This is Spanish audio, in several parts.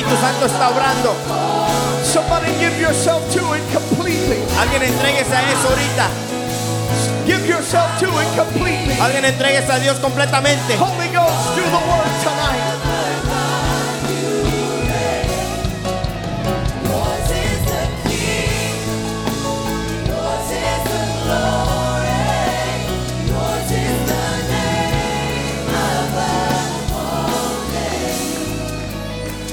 Espíritu Santo está obrando. Somebody give yourself to it completely. Alguien entréguese a eso ahorita. Give yourself to it completely. Alguien entréguese a Dios completamente. Holy Ghost, do the work tonight. Yours is the King. Yours is the glory. Yours is the name above all names.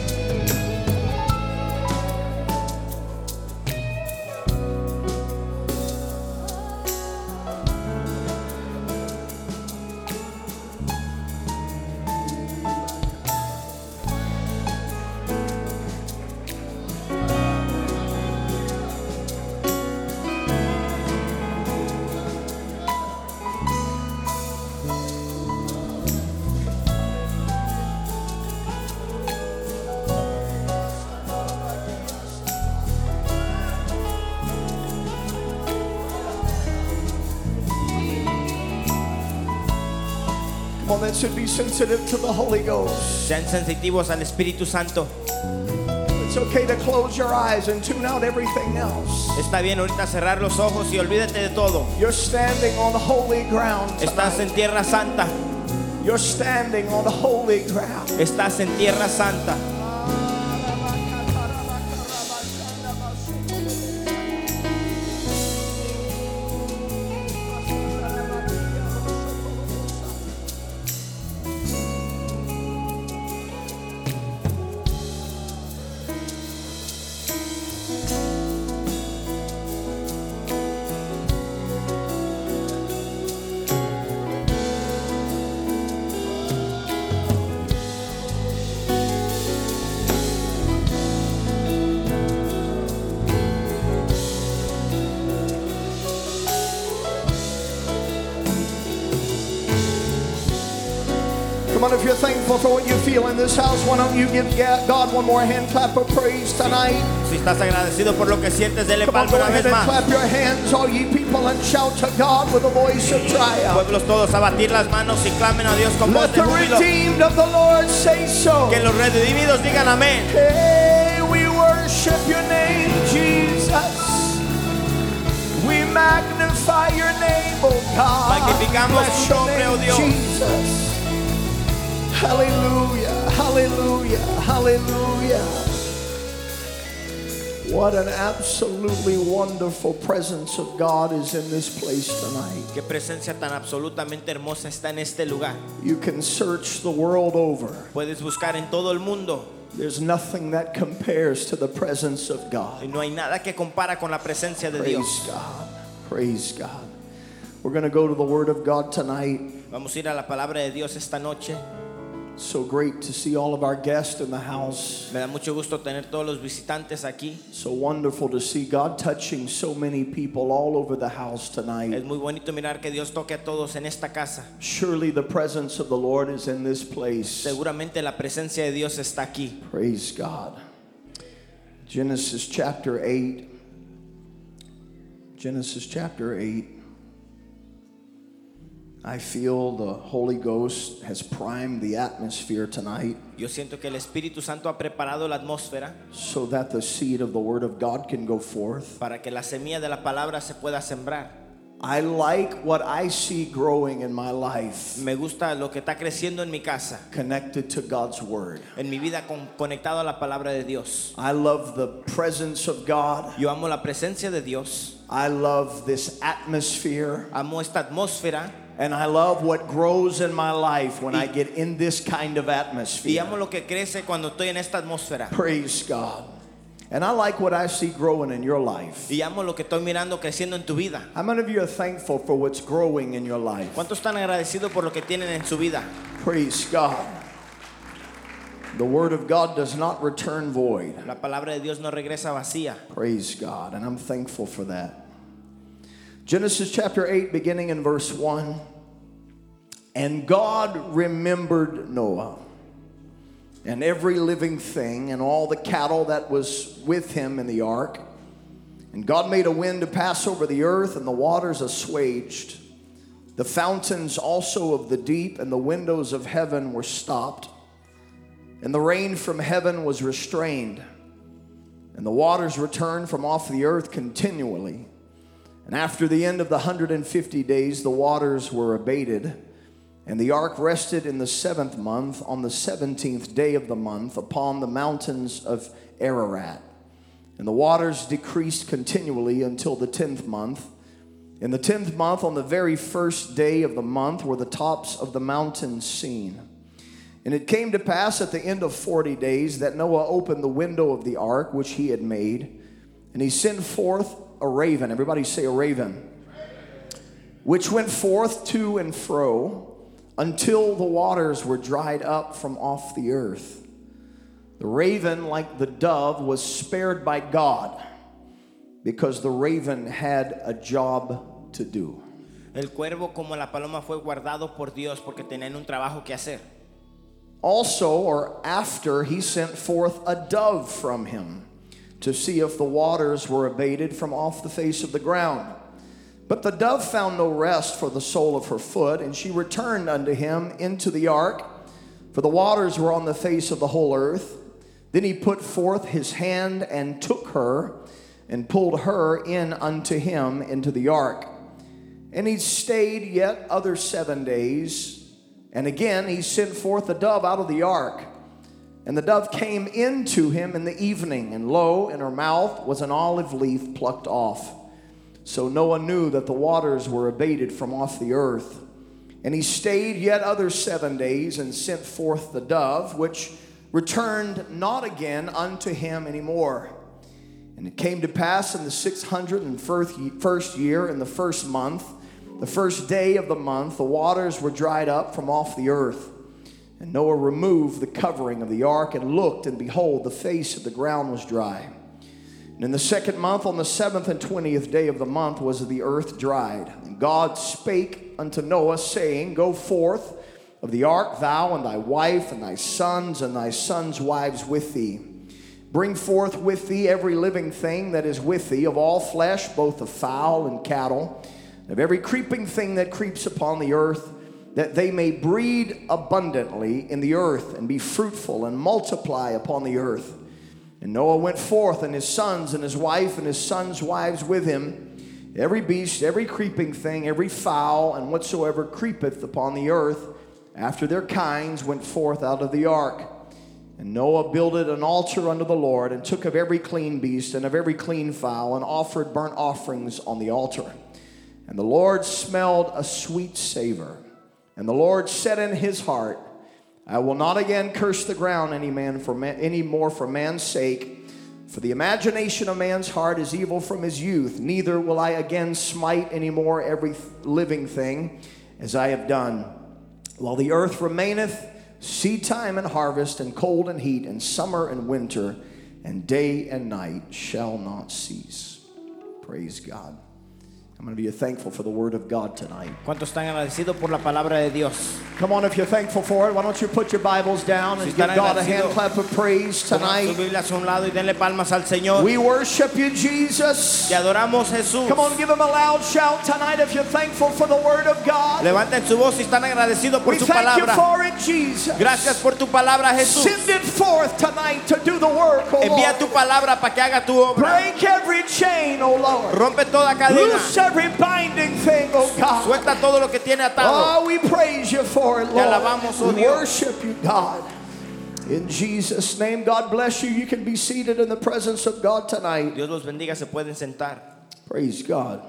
Come on, that should be sensitive to the Holy Ghost. Sean sensitivos al Espíritu Santo. It's okay to close your eyes and tune out everything else. Está bien ahorita cerrar los ojos y olvídate de todo. You're standing on the holy ground Estás tonight. en tierra santa. You're standing on the holy ground. Estás en tierra santa. Come on, if you're thankful for what you feel in this house, why don't you give God one more hand clap of praise tonight? Si estás agradecido por lo que sientes, dele Come on, palma go una ahead vez and más. clap your hands, all ye people, and shout to God with a voice of triumph. Pueblos todos a batir las manos y clamen a Dios con voz Let de the júbilo. redeemed of the Lord say so. Que los redimidos digan amén. Hey, we worship your name, Jesus. We magnify your name, oh God. Magnificamos Bless tu your nombre, oh name, Dios. Jesus. Hallelujah, hallelujah, hallelujah. What an absolutely wonderful presence of God is in this place tonight. Qué presencia tan absolutamente hermosa está en este lugar. You can search the world over. Puedes buscar en todo el mundo There's nothing that compares to the presence of y God. no hay nada que compara con la presencia de Dios. Praise God. Praise God. We're going to go to the Word of God tonight. Vamos a ir a la palabra de Dios esta noche. So great to see all of our guests in the house. Me da mucho gusto tener todos los visitantes aquí. So wonderful to see God touching so many people all over the house Es tonight. muy bonito mirar que Dios toque a todos en esta casa. Surely the presence of the Lord is in this place. Seguramente la presencia de Dios está aquí. Praise God. Genesis chapter 8. Genesis chapter 8. I feel the Holy Ghost has primed the atmosphere tonight Yo siento que el Espíritu Santo ha preparado la atmósfera so that the seed of the Word of God can go forth. para que la semilla de la palabra se pueda sembrar. I like what I see growing in my life Me gusta lo que está creciendo en mi casa, connected to God's Word. en mi vida conectado a la palabra de Dios. I love the presence of God. Yo amo la presencia de Dios, I love this atmosphere. amo esta atmósfera And I love what grows in my life when I get in this kind of y atmosphere. amo lo que crece cuando estoy en esta atmósfera. Praise God. And I like what I see growing in your life. Y amo lo que estoy mirando creciendo en tu vida. How many of you are thankful for what's growing in your life? ¿Cuántos están agradecidos por lo que tienen en su vida? Praise God. The Word of God does not return void. La palabra de Dios no regresa vacía. Praise God. And I'm thankful for that. Genesis chapter 8, beginning in verse 1. And God remembered Noah and every living thing and all the cattle that was with him in the ark. And God made a wind to pass over the earth, and the waters assuaged. The fountains also of the deep and the windows of heaven were stopped. And the rain from heaven was restrained, and the waters returned from off the earth continually. And after the end of the 150 days, the waters were abated, and the ark rested in the 7th month, on the 17th day of the month, upon the mountains of Ararat. And the waters decreased continually until the 10th month. In the 10th month, on the very first day of the month, were the tops of the mountains seen. And it came to pass at the end of 40 days that Noah opened the window of the ark which he had made, and he sent forth a raven. Everybody say a raven. Which went forth to and fro until the waters were dried up from off the earth. The raven, like the dove, was spared by God, because the raven had a job to do. El cuervo como la paloma fue guardado por Dios porque tenían un trabajo que hacer. Also, or after, he sent forth a dove from him to see if the waters were abated from off the face of the ground. But the dove found no rest for the sole of her foot, and she returned unto him into the ark, for the waters were on the face of the whole earth. Then he put forth his hand and took her, and pulled her in unto him into the ark. And he stayed yet other 7 days. And again he sent forth the dove out of the ark. And the dove came into him in the evening, and lo, in her mouth was an olive leaf plucked off. So Noah knew that the waters were abated from off the earth. And he stayed yet other 7 days, and sent forth the dove, which returned not again unto him any more. And it came to pass in the 601st year, in the 1st month, the 1st day of the month, the waters were dried up from off the earth. And Noah removed the covering of the ark, and looked, and behold, the face of the ground was dry. And in the 2nd month, on the 7th and 20th day of the month, was the earth dried. And God spake unto Noah, saying, Go forth of the ark, thou and thy wife, and thy sons wives with thee. Bring forth with thee every living thing that is with thee, of all flesh, both of fowl and cattle, of every creeping thing that creeps upon the earth, that they may breed abundantly in the earth, and be fruitful, and multiply upon the earth. And Noah went forth, and his sons, and his wife, and his sons' wives with him. Every beast, every creeping thing, every fowl, and whatsoever creepeth upon the earth, after their kinds, went forth out of the ark. And Noah builded an altar unto the Lord, and took of every clean beast, and of every clean fowl, and offered burnt offerings on the altar. And the Lord smelled a sweet savor. And the Lord said in his heart, I will not again curse the ground any more for man's sake. For the imagination of man's heart is evil from his youth. Neither will I again smite any more every living thing, as I have done. While the earth remaineth, seed time and harvest, and cold and heat, and summer and winter, and day and night shall not cease. Praise God. I'm going to be thankful for the word of God tonight. ¿Cuántos están agradecidos por la palabra de Dios? Come on, if you're thankful for it, why don't you put your Bibles down and Si give están God a hand agradecidos, clap of praise Pongan sus tonight. Biblias a un lado y denle palmas al Señor. We worship you, Jesus. Te adoramos, Jesús. Come on, give him a loud shout tonight if you're thankful for the word of God. Levanten su voz si están agradecidos por We su thank you palabra. for it, Jesus. Gracias por tu palabra, Jesús. Send it forth tonight to do the work, oh Envía tu Lord. palabra para que haga tu obra. Break every chain, oh Lord. Rompe toda cadena. Loose every binding thing, oh God. Suelta todo lo que tiene atado. Oh, we praise you for it, Te Lord. alabamos, oh We Dios. worship you, God. In Jesus' name, God bless you. You can be seated in the presence of God tonight. Dios los bendiga, se pueden sentar. Praise God.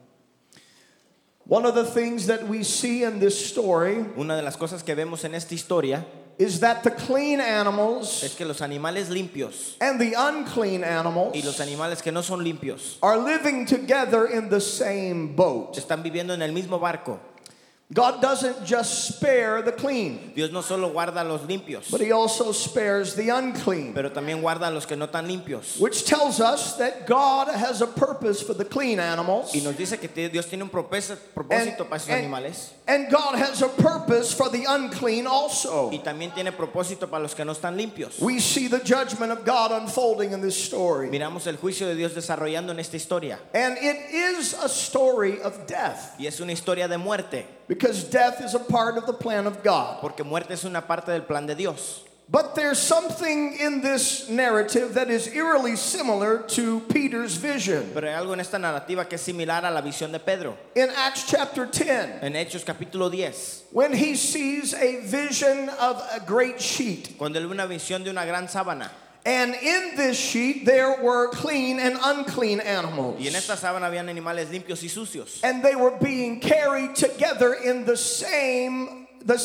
One of the things that we see in this story Una de las cosas que vemos en esta historia is that the clean animals es que los animales limpios and the unclean animals y los animales que no son limpios are living together in the same boat. están viviendo en el mismo barco. God doesn't just spare the clean, Dios no solo guarda a los limpios, but he also spares the unclean, pero también guarda a los que no están limpios. which tells us that God has a purpose for the clean animals, Y nos dice que Dios tiene un propósito para esos animales and God has a purpose for the unclean also. y también tiene propósito para los que no están limpios. We see the judgment of God unfolding in this story. Miramos el juicio de Dios desarrollando en esta historia And it is a story of death, y es una historia de muerte, because death is a part of the plan of God. porque muerte es una parte del plan de Dios. But there's something in this narrative that is eerily similar to Peter's vision. Pero hay algo en esta narrativa que es similar a la visión de Pedro. In Acts chapter 10, En Hechos capítulo 10, when he sees a vision of a great sheet. cuando él ve una visión de una gran sábana. And in this sheet there were clean and unclean animals. Y en esta sábana habían animales limpios y sucios. And they were being carried together in the same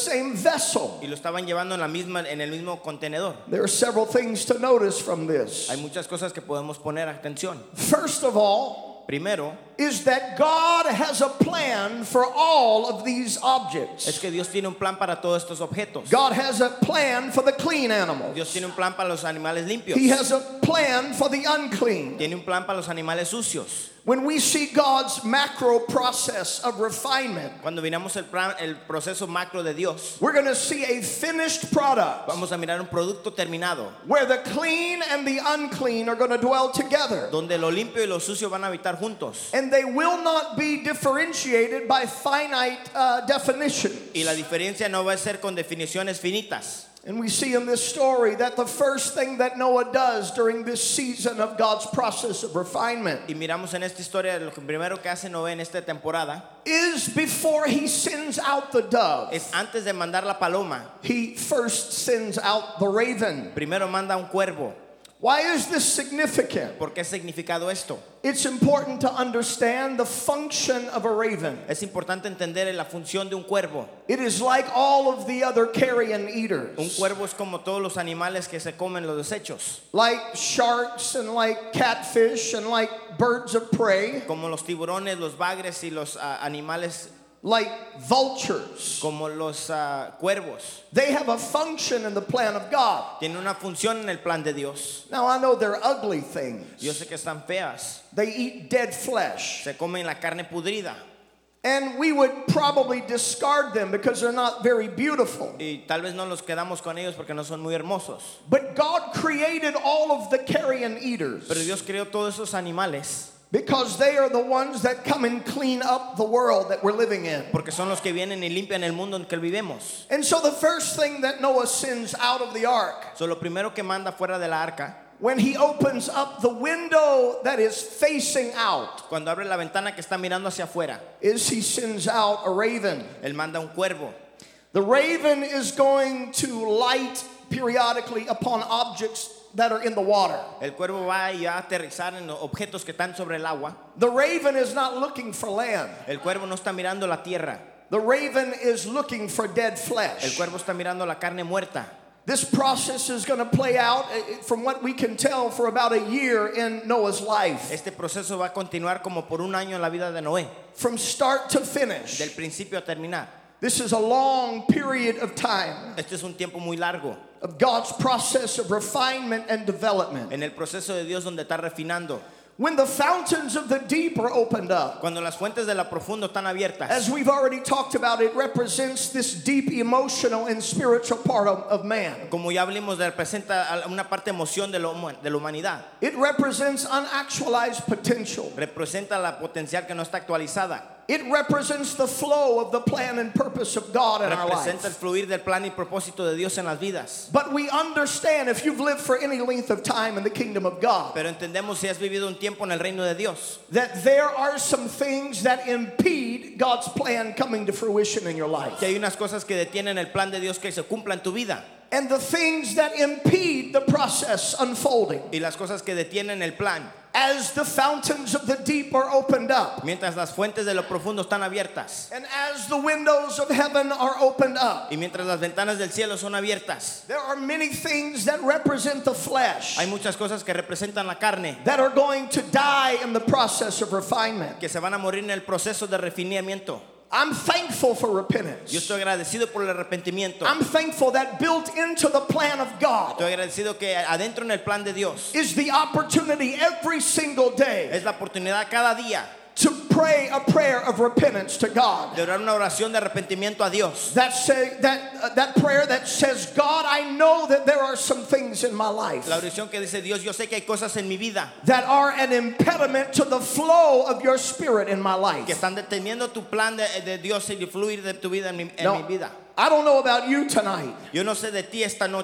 vessel. Y lo estaban llevando en el mismo contenedor. There are several things to notice from this. Hay muchas cosas que podemos poner atención. First of all, Primero, is that God has a plan for all of these es objects. que Dios tiene un plan para todos estos objetos. God has a plan for the clean animals. Dios tiene un plan para los animales limpios. He has a plan for the unclean. Tiene un plan para los animales sucios. When we see God's macro process of refinement, Cuando miramos el proceso macro de Dios, we're going to see a finished product vamos a mirar un producto terminado, where the clean and the unclean are going to dwell together. donde lo limpio y lo sucio van a habitar juntos. And they will not be differentiated by finite definitions. Y la diferencia no va a ser con definiciones finitas. And we see in this story that the first thing that Noah does during this season of God's process of refinement Y miramos en esta historia lo que primero que hace Noé en esta temporada is before he sends out the dove, es antes de mandar la paloma, he first sends out the raven. primero manda un cuervo. Why is this significant? ¿Por qué es significado esto? It's important to understand the function of a raven. Es importante entender la función de un cuervo. It is like all of the other carrion Un eaters, cuervo es como todos los animales que se comen los desechos, like sharks and like catfish and like birds of prey, como los tiburones, los bagres y los animales, like vultures. como los cuervos. They have a function in the plan of God. Tienen una función en el plan de Dios. Now I know they're ugly things. Yo sé que están feas, They eat dead flesh. se comen la carne pudrida And we would probably discard them because they're not very beautiful. y tal vez no los quedamos con ellos porque no son muy hermosos. But God created all of the carrion eaters Pero Dios creó todos esos animales because they are the ones that come and clean up the world that we're living in. porque son los que vienen y limpian el mundo en que vivimos. And so the first thing that Noah sends out of the ark, So, lo primero que manda fuera de la arca, when he opens up the window that is facing out, cuando abre la ventana que está mirando hacia afuera, is he sends out a raven. él manda un cuervo. The raven is going to light periodically upon objects that are in the water. El cuervo va y va a aterrizar en los objetos que están sobre el agua. The raven is not looking for land. El cuervo no está mirando la tierra. The raven is looking for dead El flesh. cuervo está mirando la carne muerta. This process is going to play out, from what we can tell, for about a year in Noah's life. Este proceso va a continuar como por un año en la vida de Noé, From start to finish. del principio a terminar. This is a long period of time Este es un tiempo muy largo of God's process of refinement and development. en el proceso de Dios donde está refinando. When the fountains of the deep are opened up, Cuando las fuentes de la profundo están abiertas, as we've already talked about, it represents this deep emotional and spiritual part of man. como ya hablamos, representa una parte emoción de la humanidad. It represents unactualized potential. Representa la potencial que no está actualizada. It represents the flow of the plan and purpose of God in our Representa el life. fluir del plan y propósito de Dios en las vidas. But we understand, if you've lived for any length of time in the kingdom of God, Pero entendemos, si has vivido un tiempo en el reino de Dios, that there are some things that impede God's plan coming to fruition in your life. que hay unas cosas que detienen el plan de Dios que se cumpla en tu vida, And the things that impede the process unfolding. y las cosas que detienen el plan. As the fountains of the deep are opened up, Mientras las fuentes de lo profundo están abiertas and as the windows of heaven are opened up, y mientras las ventanas del cielo son abiertas, there are many things that represent the flesh hay muchas cosas que representan la carne that are going to die in the process of refinement. que se van a morir en el proceso de refinamiento. I'm thankful for Yo repentance. estoy agradecido por el arrepentimiento. I'm thankful that built into the plan of God Estoy agradecido que adentro en el plan de Dios is the opportunity every single day es la oportunidad cada día to pray a prayer of repentance to God. de orar una oración de arrepentimiento a Dios. That prayer that says, God, I know that there are some things in my life La oración que dice: Dios, yo sé que hay cosas en mi vida that are an impediment to the flow of your spirit in my que life. están deteniendo tu plan de Dios y el fluir de tu vida en mi No, vida. I don't know about you tonight, Yo no sé de ti esta noche,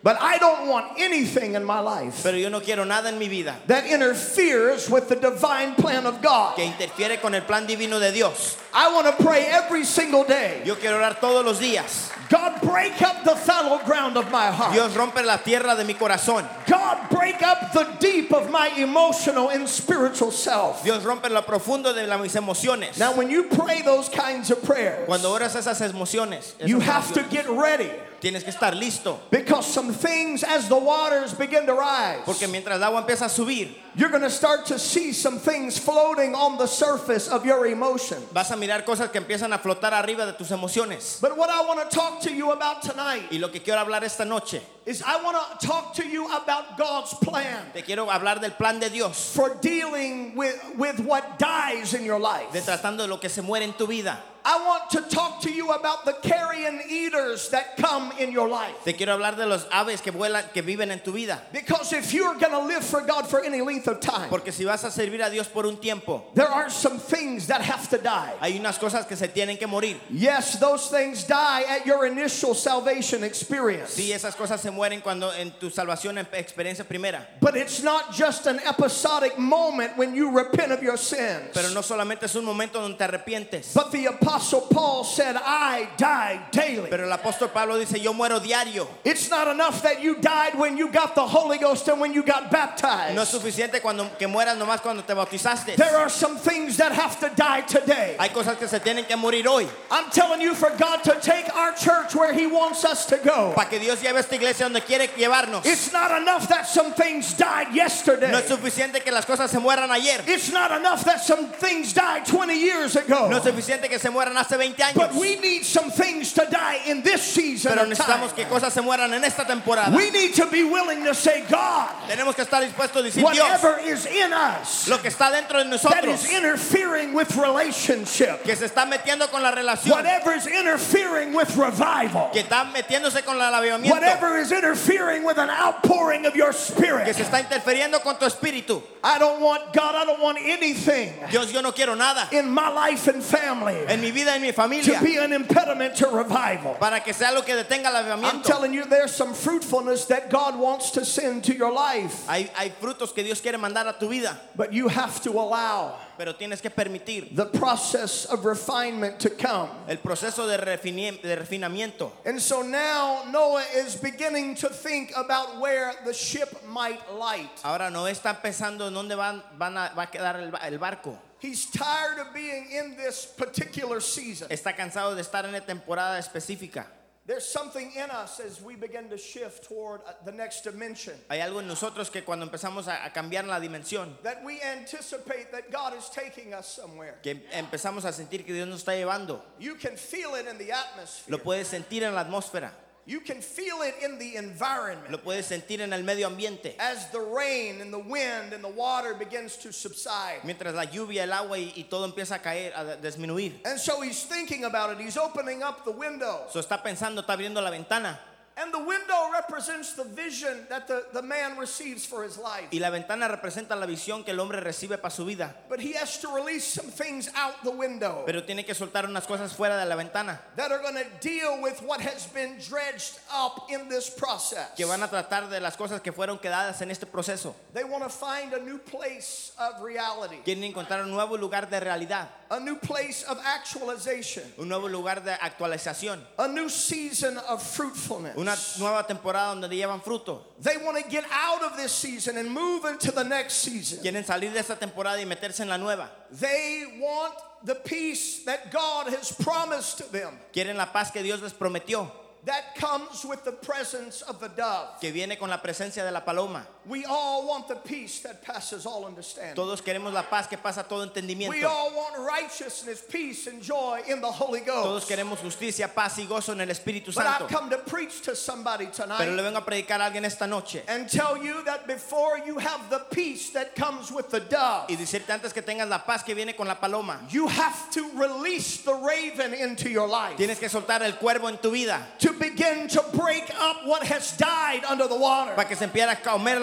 But I don't want anything in my life pero yo no quiero nada en mi vida that interferes with the divine plan of God. que interfiere con el plan divino de Dios. I want to pray every single day. Yo quiero orar todos los días. God, break up the fallow ground of my heart. Dios, rompe la tierra de mi corazón. God, break up the deep of my emotional and spiritual self. Dios, rompe lo profundo de mis emociones. Now, when you pray those kinds of prayers, Cuando oras esas emociones, you esas have to oraciones, get ready, tienes que estar listo. because some things, as the waters begin to rise, Porque mientras el agua empieza a subir, you're going to start to see some things floating on the surface of your emotions. vas a mirar cosas que empiezan a flotar arriba de tus emociones. But what I want to talk to you about tonight Y lo que quiero hablar esta noche, is I want to talk to you about God's plan te quiero hablar del plan de Dios, for dealing with what dies in your life. de tratando de lo que se muere en tu vida. I want to talk to you about the carrion eaters that come in your life. Te quiero hablar de los aves que vuelan, que viven en tu vida. Because if you're going to live for God for any length of time, Porque si vas a servir a Dios por un tiempo, there are some things that have to die. hay unas cosas que se tienen que morir. Yes, those things die at your initial salvation experience. Sí, esas cosas se mueren cuando en tu salvación, en experiencia primera. But it's not just an episodic moment when you repent of your sins. Pero no solamente es un momento donde te arrepientes. But the Apostle Paul said, I die daily. Pero el apóstol Pablo dice, yo muero diario. It's not enough that you died when you got the Holy Ghost and when you got baptized. No es suficiente que mueras nomás cuando te bautizaste. There are some things that have to die today. Hay cosas que se tienen que morir hoy. I'm telling you, for God to take our church where He wants us to go, Para que Dios lleve esta iglesia donde quiere llevarnos. it's not enough that some things died yesterday. No es suficiente que las cosas se mueran ayer. It's not enough that some things died 20 years ago. No es suficiente que se mueran hace 20 años. But we need some things to die in this season Pero of necesitamos time. que cosas se mueran en esta temporada. We need to be willing to say, God, Tenemos que estar dispuestos a decir, Dios, whatever is in us lo que está dentro de that nosotros, is interfering with relationship, que se está metiendo con la relación, whatever is interfering with revival, que está metiéndose con el avivamiento, whatever is interfering with an outpouring of your que spirit. se está interfiriendo con tu espíritu. I don't want anything Dios, yo no quiero nada in my life and family en mi vida y en mi to familia be an impediment to revival. para que sea lo que detenga el I'm avivamiento. telling you, there's some fruitfulness that God wants to send to your life, Hay frutos que Dios quiere mandar a tu vida, but you have to allow pero tienes que permitir the process of refinement to come. el proceso de refinamiento. And so now Noah is beginning to think about where the ship might light. Ahora Noé está pensando en dónde va a quedar el barco. He's tired of being in this particular season. Está cansado de estar en una temporada específica. There's something in us as we begin to shift toward the next dimension, Hay algo en nosotros que cuando empezamos a cambiar la dimensión, that we anticipate that God is taking us somewhere. que empezamos a sentir que Dios nos está llevando. You can feel it in the atmosphere. Lo puedes sentir en la atmósfera, You can feel it in the environment. lo puedes sentir en el medio ambiente. As the rain and the wind and the water begins to subside. Mientras la lluvia, el agua y todo empieza a caer, a disminuir. And so he's thinking about it. He's opening up the window. So está pensando, está abriendo la ventana. And the window represents the vision that the man receives for his life. Y la ventana representa la visión que el hombre recibe para su vida. But he has to release some things out the window Pero tiene que soltar unas cosas fuera de la ventana that are going to deal with what has been dredged up in this process. que van a tratar de las cosas que fueron quedadas en este proceso. They want to find a new place of reality, Quieren encontrar un nuevo lugar de realidad, a new place of actualization, un nuevo lugar de actualización, a new season of fruitfulness. una nueva temporada donde llevan fruto. They want to get out of this season and move into the next season. Quieren salir de esta temporada y meterse en la nueva. They want the peace that God has promised to them, Quieren la paz que Dios les prometió, that comes with the presence of the dove. que viene con la presencia de la paloma. We all want the peace that passes all understanding. Todos queremos la paz que pasa todo entendimiento. We all want righteousness, peace, and joy in the Holy Todos Ghost. queremos justicia, paz y gozo en el Espíritu But I've Santo. come to preach to somebody Pero le tonight vengo a predicar a alguien esta noche and tell you that before you have the peace that comes with the dove, y decirte antes que tengas la paz que viene con la paloma, you have to release the raven into your life tienes que soltar el cuervo en tu vida to begin to break up what has died under the water. para que se empiece a comer lo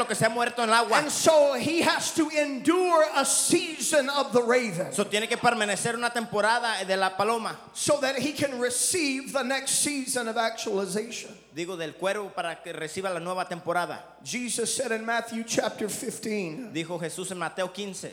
que se ha muerto en el agua. And so he has to endure a season of the raven Eso tiene que permanecer una temporada de la paloma. so that he can receive the next season of actualization. Digo, del cuervo para que reciba la nueva temporada. Jesus said in Matthew chapter 15, Dijo Jesús en Mateo 15.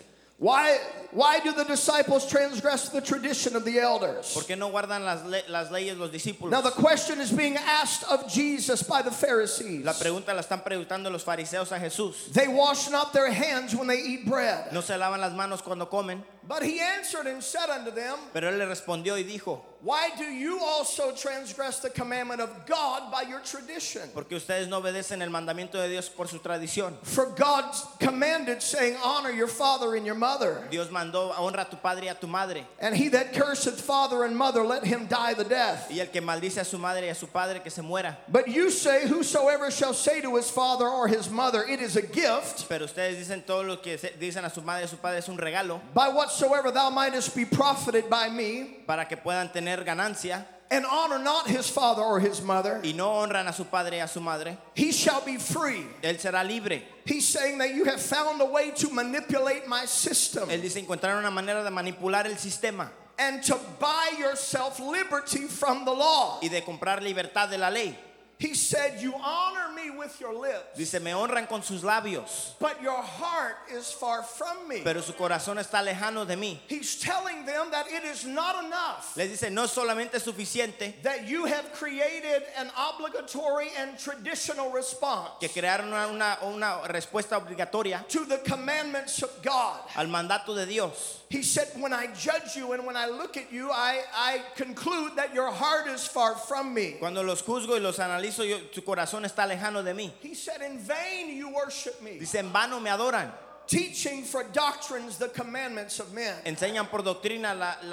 why do the disciples transgress the tradition of the elders? ¿Por qué no guardan las leyes los discípulos? Now the question is being asked of Jesus by the Pharisees. La pregunta la están preguntando los fariseos a Jesús. They wash not their hands when they eat bread. No se lavan las manos cuando comen. But he answered and said unto them, Pero él le respondió y dijo, why do you also transgress the commandment of God by your tradition? porque ustedes no obedecen el mandamiento de Dios por su tradición. For God commanded, saying, honor your father and your mother. Dios mandó, honra a tu padre y a tu madre. And he that curseth father and mother, let him die the death. Y el que maldice a su madre y a su padre, que se muera. But you say, whosoever shall say to his father or his mother, it is a gift, Pero ustedes dicen todo lo que dicen a su madre y a su padre es un regalo by whatsoever thou mightest be profited by me, para que puedan tener ganancia, and honor not his father or his mother, y no honran a su padre y a su madre, he shall be free. él será libre. He's saying that you have found a way to manipulate my system Él dice, encontraron una manera de manipular el sistema and to buy yourself liberty from the law. y de comprar libertad de la ley. He said, you honor me with your lips, Dice, me honran con sus labios, but your heart is far from me. pero su corazón está lejano de mí. He's telling them that it is not enough Les dice, no es solamente suficiente that you have created an obligatory and traditional response que crearon una respuesta obligatoria to the commandments of God. al mandato de Dios. He said, when I judge you and when I look at you, I conclude that your heart is far from me. Cuando los juzgo y los analizo, su corazón está lejano de mí. He said, in vain you worship me, Dice, en vano me adoran. teaching for doctrines the commandments of men. Enseñan por doctrina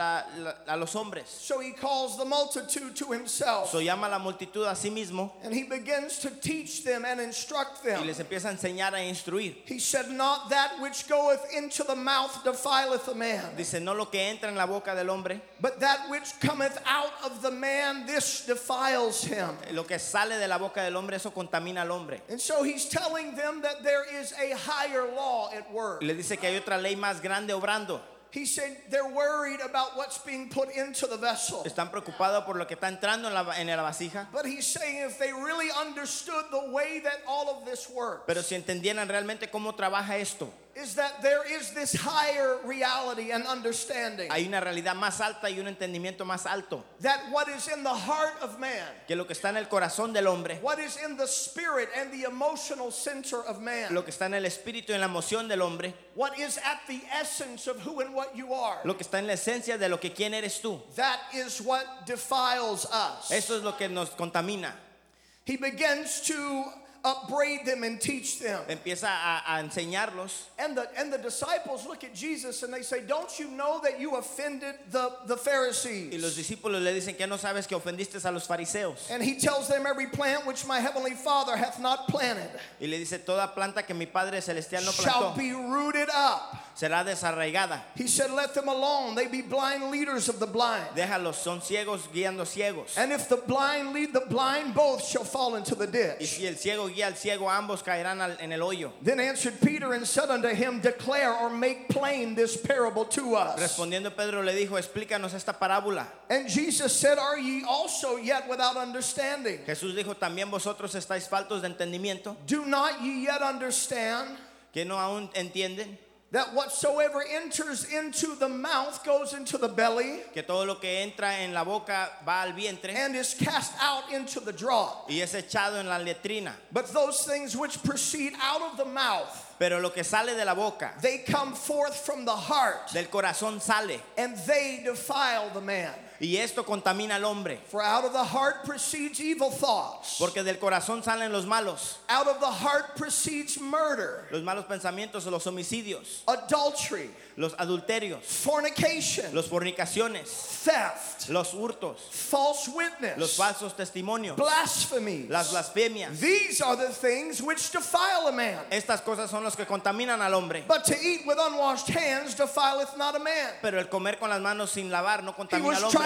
a los hombres. So he calls the multitude to himself, So llama a la multitud a sí mismo and he begins to teach them and instruct y them. les empieza a enseñar a instruir. He said, not that which goeth into the mouth defileth a man, Dice, no lo que entra en la boca del hombre, but that which cometh out of the man, this defiles him. lo que sale de la boca del hombre, eso contamina al hombre. And so he's telling them that there is a higher law at Y work. le dice que hay otra ley más grande obrando. He said they're worried about what's being put into the vessel. Están preocupados por lo que está entrando en la vasija. But he's saying if they really understood the way that all of this works, Pero si entendieran realmente cómo trabaja esto, is that there is this higher reality and understanding hay una realidad más alta y un entendimiento más alto. that what is in the heart of man, Que lo que está en el corazón del hombre, what is in the spirit and the emotional center of man, lo que está en el espíritu y en la emoción del hombre, what is at the essence of who and what you are, lo que está en la esencia de lo que quién eres tú, that is what defiles us. eso es lo que nos contamina. He begins to upbraid them and teach them. Empieza a enseñarlos. And the disciples look at Jesus and they say, don't you know that you offended the Pharisees? Y los discípulos le dicen que no sabes que ofendiste a los fariseos. And he tells them, every plant which my heavenly Father hath not planted Y le dice, toda planta que mi Padre Celestial no shall plantó be rooted up. será desarraigada. He said, let them alone. They be blind leaders of the blind. Déjalos, son ciegos guiando ciegos. And if the blind lead the blind, both shall fall into the Y ditch. si el ciego guía al ciego, ambos caerán en el hoyo. Then answered Peter and said unto him, declare or make plain this parable to us. Respondiendo Pedro le dijo, explícanos esta parábola. And Jesus said, are ye also yet without understanding? Jesús dijo, también vosotros estáis faltos de entendimiento, Do not ye yet understand que no aún entienden that whatsoever enters into the mouth goes into the belly que todo lo que entra en la boca va al vientre and is cast out into the draught? y es echado en la letrina. But those things which proceed out of the mouth, Pero lo que sale de la boca, they come forth from the heart, del corazón sale, and they defile the man. y esto contamina al hombre. For out of the heart proceeds evil thoughts. Porque del corazón salen los malos, Out of the heart proceeds murder, los malos pensamientos, los homicidios, adultery, los adulterios, fornication, los fornicaciones, theft, los hurtos, false los witness, falsos testimonios, blasphemy. las blasfemias. These are the things which defile a man. Estas cosas son los que contaminan al hombre. But to eat with unwashed hands defileth not a man. Pero el comer con las manos sin lavar no He contamina was al hombre. trying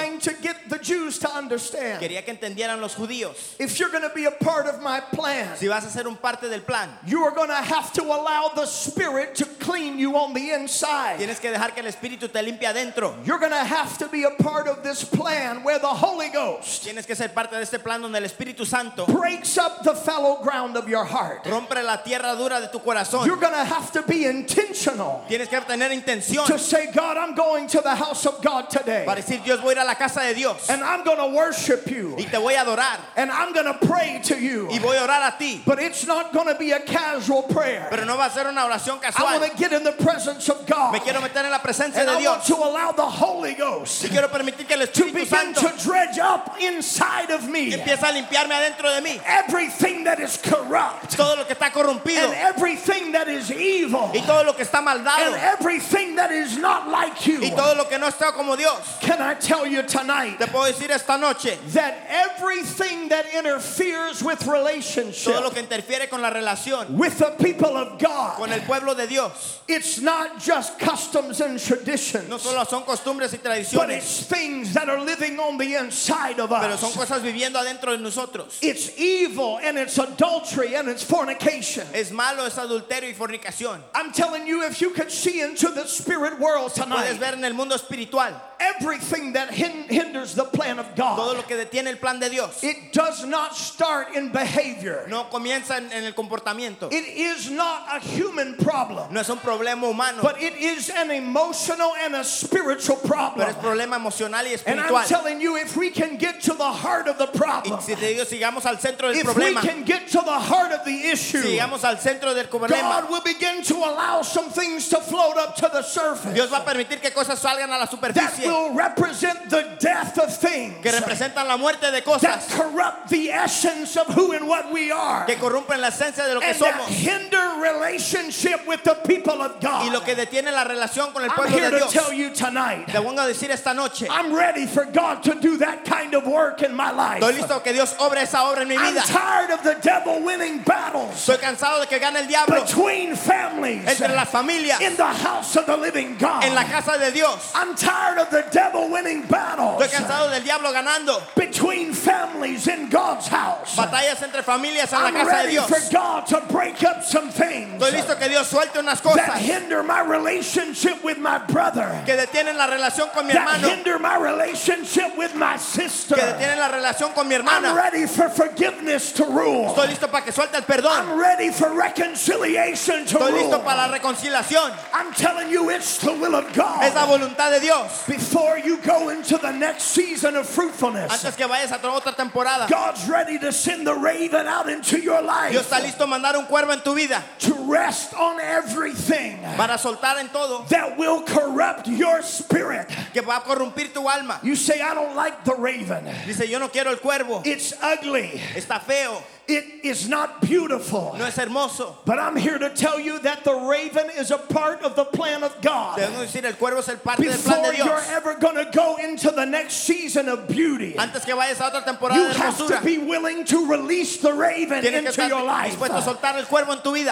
trying to get the Jews to understand. Quería que entendieran los judíos. If you're going to be a part of my plan, Si vas a ser un parte del plan, you are going to have to allow the Spirit to clean you on the inside. tienes que dejar que el Espíritu te limpie adentro. You're going to have to be a part of this plan where the Holy Ghost Tienes que ser parte de este plan donde el Espíritu Santo breaks up the fallow ground of your heart. rompe la tierra dura de tu corazón. You're going to have to be intentional Tienes que tener intención to say, God, I'm going to the house of God today, para decir, Dios, voy a ir a la casa de Dios and I'm going to worship you, y te voy a adorar and I'm going to pray to you. y voy a orar a ti. But it's not going to be a casual prayer. Pero no va a ser una oración I casual. want to get in the presence of God, Me quiero meter en la presencia and de I want Dios to allow the Holy Ghost y quiero permitir que el to Espíritu begin Santo to dredge up inside of me empieza a limpiarme adentro de mí. everything that is corrupt, Todo lo que está corrompido and everything that is evil, y todo lo que está and maldado everything that is not like you. y todo lo que no está como Dios. Can I tell you tonight Te puedo decir esta noche, that everything that interferes with todo lo relationship que interfiere con la relación with the people of God, con el pueblo de Dios, it's not just customs and traditions, no solo son costumbres y but tradiciones, it's things that are living on the inside of pero son us. cosas viviendo adentro de nosotros. It's evil and it's adultery and it's fornication. Es malo, es adulterio y fornicación. I'm telling you, if you could see into the spirit world Puedes tonight, ver en el mundo espiritual everything that hinders the plan of todo God, lo que detiene el plan de Dios. it does not start in behavior. No comienza en el comportamiento. It is not a human problem, No es un problema humano, but it is an emotional and a spiritual pero problem. es problema emocional y And I'm espiritual. telling you, if we can get to the heart of the problem, Y si te digo, sigamos al centro del if we problema, can get to the heart of the issue, sigamos al centro del problema, God will begin to allow some things to float up to the surface Dios va a permitir que cosas salgan a la that superficie will represent the death of things que representan la muerte de that cosas corrupt the essence of who and what we are, que corrompen la esencia de lo que and that somos hinder relationship with the people of y lo God. que detiene la relación con el I'm pueblo here de to Dios. tell you tonight, Te vengo a decir esta noche, I'm ready for God to do that kind of work in my life. estoy listo que Dios obre esa obra en mi I'm vida. tired of the devil winning battles Estoy cansado de que gane el diablo between families entre las familias in the house of the living God. en la casa de Dios. I'm tired of the devil winning battles Estoy cansado del diablo ganando between families in God's house. batallas entre familias en la I'm casa de ready Dios. for God to break up some things Estoy listo que Dios suelte unas that cosas hinder my relationship with my brother, que detienen la relación con mi that hermano, hinder my relationship with my sister. que detienen la relación con mi I'm hermana. ready for forgiveness to rule. Estoy listo para que suelte el perdón. I'm ready for reconciliation to Estoy listo rule. para la reconciliación. I'm telling you, it's the will of Es la God. voluntad de Dios. Before you go into the next season of fruitfulness, Antes que vayas a otra temporada, God's ready to send the raven out into your life Dios está listo a mandar un cuervo en tu vida to rest on everything para soltar en todo that will corrupt your spirit. que va a corrompir tu alma. You say, I don't like the raven. Dice, yo no quiero el cuervo. It's ugly. Está feo, It is not beautiful. no es hermoso. But I'm here to tell you that the raven is a part of the plan of God. Te vengo a decir, el cuervo es el parte del plan Before de you're Dios. ever going to go into the next season of beauty, Antes que vayas a otra temporada you de have to hermosura, be willing to release the raven tienes que into estar your life. dispuesto a soltar el cuervo en tu vida.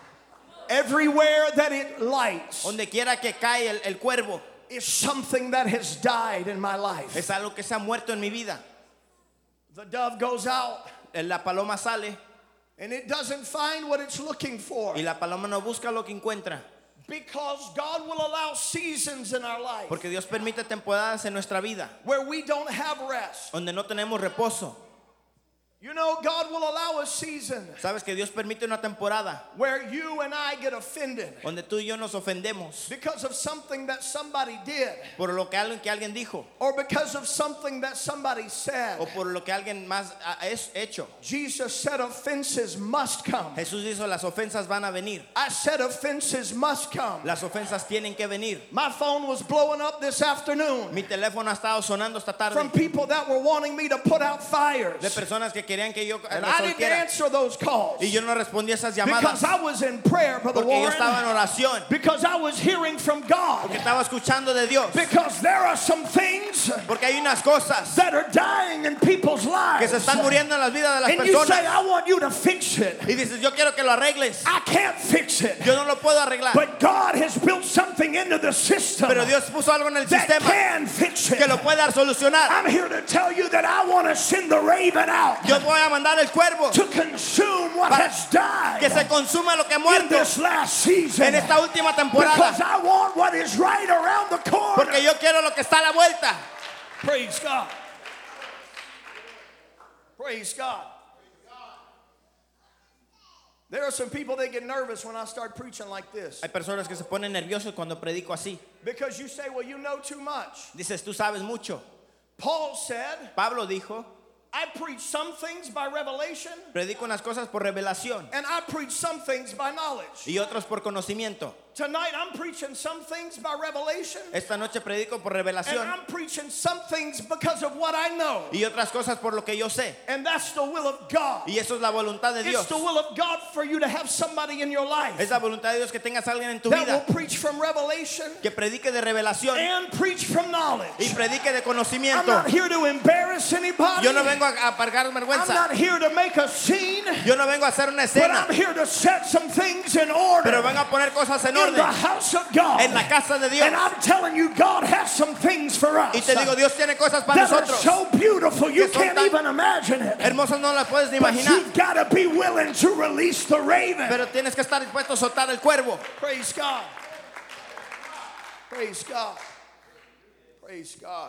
Everywhere that it lights Donde quiera que cae el cuervo, is something that has died in my life. es algo que se ha muerto en mi vida. The dove goes out La paloma sale and it doesn't find what it's looking for, y la paloma no busca lo que encuentra. because God will allow seasons in our life Porque Dios permite temporadas en nuestra vida where we don't have rest. donde no tenemos reposo. You know, God will allow a season Sabes que Dios permite una temporada where you and I get offended donde tú y yo nos ofendemos because of something that somebody did, por lo que alguien dijo or because of something that somebody said. o por lo que alguien más ha hecho. Jesus said offenses must come. Jesús dijo, las ofensas van a venir. I said offenses must come. Las ofensas tienen que venir. My phone was blowing up this afternoon Mi teléfono ha estado sonando esta tarde from people that were wanting me to put out de fires. personas que querían que yo And me I didn't soltera. answer those calls. Y yo no respondí a esas Because llamadas I was in prayer, Brother porque yo Warren. estaba en oración, Because I was hearing from God. porque estaba escuchando de Dios, Because there are some things porque hay unas cosas that are dying in people's que lives. se están muriendo en las vidas de las And you say, personas. I want you to fix it. Y dices, yo quiero que lo arregles. I can't fix it. Yo no lo puedo arreglar. But God has built something into the system Pero Dios puso algo en el that sistema can fix it. que lo puede solucionar. I'm here to tell you that I want to send the raven out Yo voy a mandar el cuervo to consume what para has died que se consuma lo que ha in muerto this last season. en esta última Because temporada. I want what is right around the corner. Porque yo quiero lo que está a la vuelta. Praise God. Praise God. There are some people that get nervous when I start preaching like this. Hay personas que se ponen nerviosos cuando predico así. Because you say, well, you know too much. Dices, tú sabes mucho. Paul said, Pablo dijo, I preach some things by revelation, predico unas cosas por revelación and I preach some things by knowledge. y otros por conocimiento. Tonight I'm preaching some things by revelation, Esta noche predico por and revelación I'm preaching some things because of what I know. y otras cosas por lo que yo sé. And that's the will of God. Y eso es la voluntad de It's Dios. the will of God for you to have somebody in your life Es la voluntad de Dios que tengas a alguien en tu that vida will preach from revelation que predique de revelación and preach from y knowledge. predique de I'm conocimiento. not here to embarrass anybody. Yo no vengo a pagar I'm vergüenza. not here to make a scene, Yo no vengo a hacer una but escena, I'm here to set some things in order pero vengo a poner cosas en in the orden house of God. en la casa de Dios. And I'm telling you, God has some things for us Y te digo, Dios tiene cosas para that are nosotros. so beautiful you que son can't tan even imagine it. Hermosas no las puedes ni But imaginar, you've got to be willing to release the raven. pero tienes que estar dispuesto a soltar el cuervo. Praise God. Praise God. Praise God.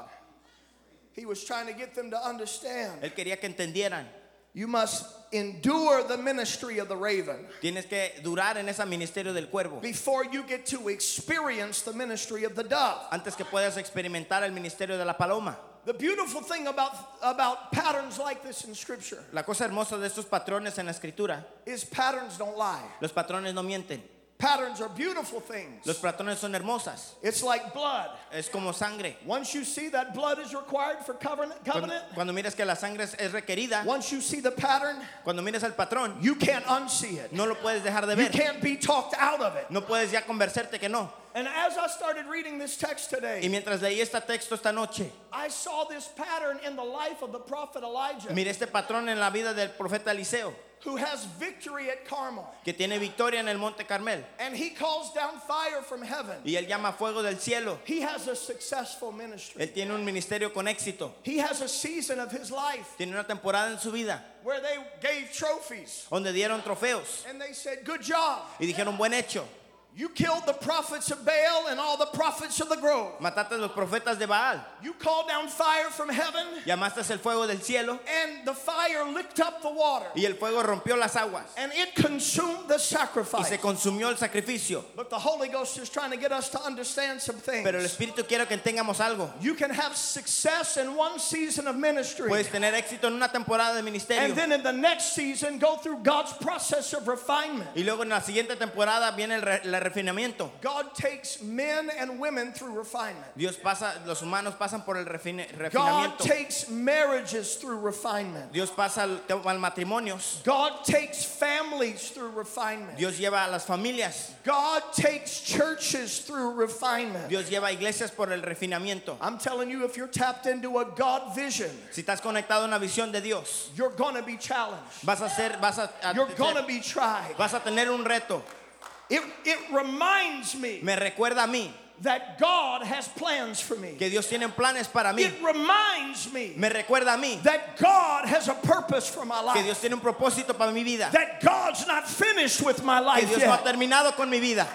He was trying to get them to understand. Él quería que entendieran. You must endure the ministry of the raven Tienes que durar en ese ministerio del cuervo before you get to experience the ministry of the dove. antes que puedas experimentar el ministerio de la paloma. The beautiful thing about patterns like this in Scripture La cosa hermosa de estos patrones en la escritura, is patterns don't lie. los patrones no mienten. Patterns are beautiful things. Los patrones son hermosas. It's like blood. Es como sangre. Once you see that blood is required for covenant, Cuando miras que la sangre es requerida, once you see the pattern, cuando miras el patrón, you can't unsee it. no lo puedes dejar de You ver. can't be talked out of it. No puedes ya convencerte que no. And as I started reading this text Y today, mientras leí este texto esta noche, I saw this pattern in the life of the prophet Elijah, miré este patrón en la vida del profeta Eliseo, who has victory at Carmel. que tiene victoria en el monte Carmel. And he calls down fire from heaven. Y él llama fuego del cielo. He has a successful ministry. Él tiene un ministerio con éxito. He has a season of his life Tiene una temporada en su vida where they gave trophies donde dieron trofeos and they said, good job. y dijeron, buen hecho. You killed the prophets of Baal and all the prophets of the grove. Mataste a los profetas de Baal. You called down fire from heaven, Llamaste el fuego del cielo and the fire licked up the water, y el fuego rompió las aguas and it consumed the y sacrifice. se consumió el sacrificio. But the Holy Ghost is trying to get us to understand some things. Pero el Espíritu quiere que tengamos algo. You can have success in one season of ministry, Puedes tener éxito en una temporada de ministerio and then in the next season go through God's process of refinement. y luego en la siguiente temporada viene el refinamiento. God takes men and women through refinement. Dios pasa, los humanos pasan por el God refinamiento. takes marriages through refinement. Dios pasa al matrimonios. God takes families through refinement. Dios lleva a las familias. God takes churches through refinement. Dios lleva a iglesias por el refinamiento. I'm telling you, if you're tapped into a God vision, Si estás conectado a una visión de Dios, you're going to be challenged. vas You're going to be tried. vas a tener un reto. It reminds me Me recuerda a mí that God has plans for me. que Dios tiene planes para mí. It reminds me Me recuerda a mí that God has a purpose for my que life. Dios tiene un propósito para mi vida. That God's not finished with my Que life Dios no ha yet. terminado con mi vida.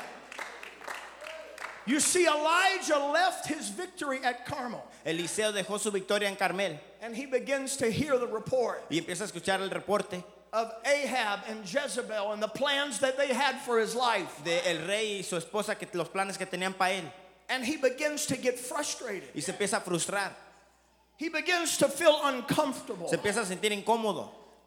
You see, Elijah left his victory at Carmel, Eliseo dejó su victoria en Carmel and he begins to hear the report y empieza a escuchar el reporte of Ahab and Jezebel and the plans that they had for his life. de el rey y su esposa, que los planes que tenían para él, And he begins to get frustrated. y se empieza a frustrar, He begins to feel uncomfortable. se empieza a sentir incómodo.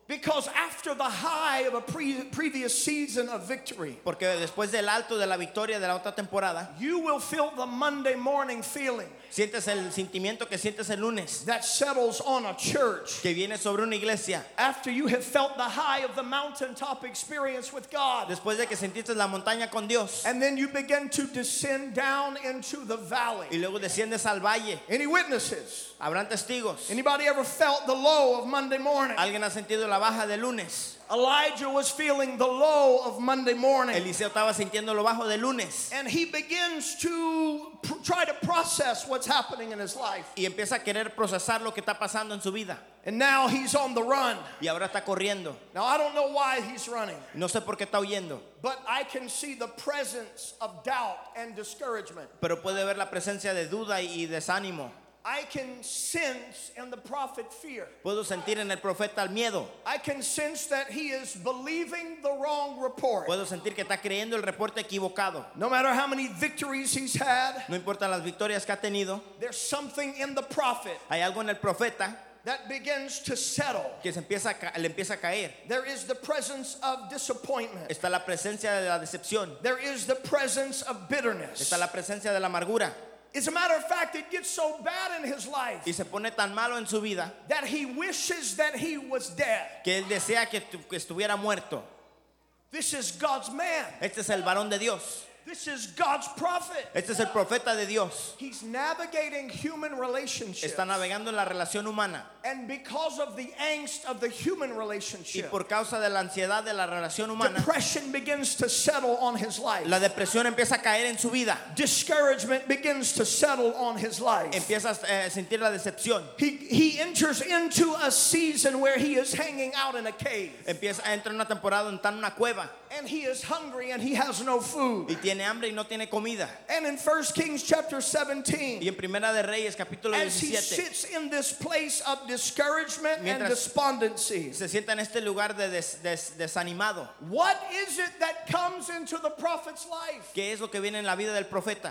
Because after the high of a previous season of victory, Porque después del alto de la victoria de la otra temporada, you will feel the Monday morning feeling sientes el sentimiento que sientes el lunes, that settles on a church. que viene sobre una iglesia. After you have felt the high of the mountaintop experience with God, Después de que sentiste la montaña con Dios and then you begin to descend down into the y valley. luego desciendes al valle, Any witnesses? habrán testigos. Anybody ever felt the low of Monday morning? ¿Alguien ha sentido la baja de lunes? Elijah was feeling the low of Monday morning. Eliseo estaba sintiendo lo bajo de lunes And he begins to try to process what's happening in his life. y empieza a querer procesar lo que está pasando en su vida. And now he's on the run. Y ahora está corriendo. Now I don't know why he's running, No sé por qué está huyendo, but I can see the presence of doubt and discouragement. pero puede ver la presencia de duda y desánimo. I can sense in the prophet fear. Puedo sentir en el profeta el miedo. I can sense that he is believing the wrong report. Puedo sentir que está creyendo el reporte equivocado. No matter how many victories he's had, No importa las victorias que ha tenido, there's something in the prophet hay algo en el profeta that begins to settle. que le empieza a caer. There is the presence of disappointment. Está la presencia de la decepción. There is the presence of bitterness. Está la presencia de la amargura. As a matter of fact, it gets so bad in his life Y se pone tan malo en su vida that he wishes that he was dead. que él desea que estuviera muerto. This is God's man. Este es el varón de Dios. This is God's prophet. Este es el profeta de Dios. He's navigating human relationships. Está navegando en la relación humana. And because of the angst of the human Y relationship, por causa de la ansiedad de la relación humana, depression begins to settle on his life. la depresión empieza a caer en su vida. Discouragement begins to settle on his life. Empieza a sentir la decepción. He enters into a season where he is hanging out in a cave. Empieza a entrar en una temporada donde está en una cueva And he is hungry and he has no food. y tiene hambre y no tiene comida. And in 1 Kings chapter Y 17, en Primera de Reyes capítulo as he 17 sits in this place of discouragement and Mientras- despondency, se sienta en este lugar de desanimado. what is it that comes into the prophet's life? ¿Qué es lo que viene en la vida del profeta?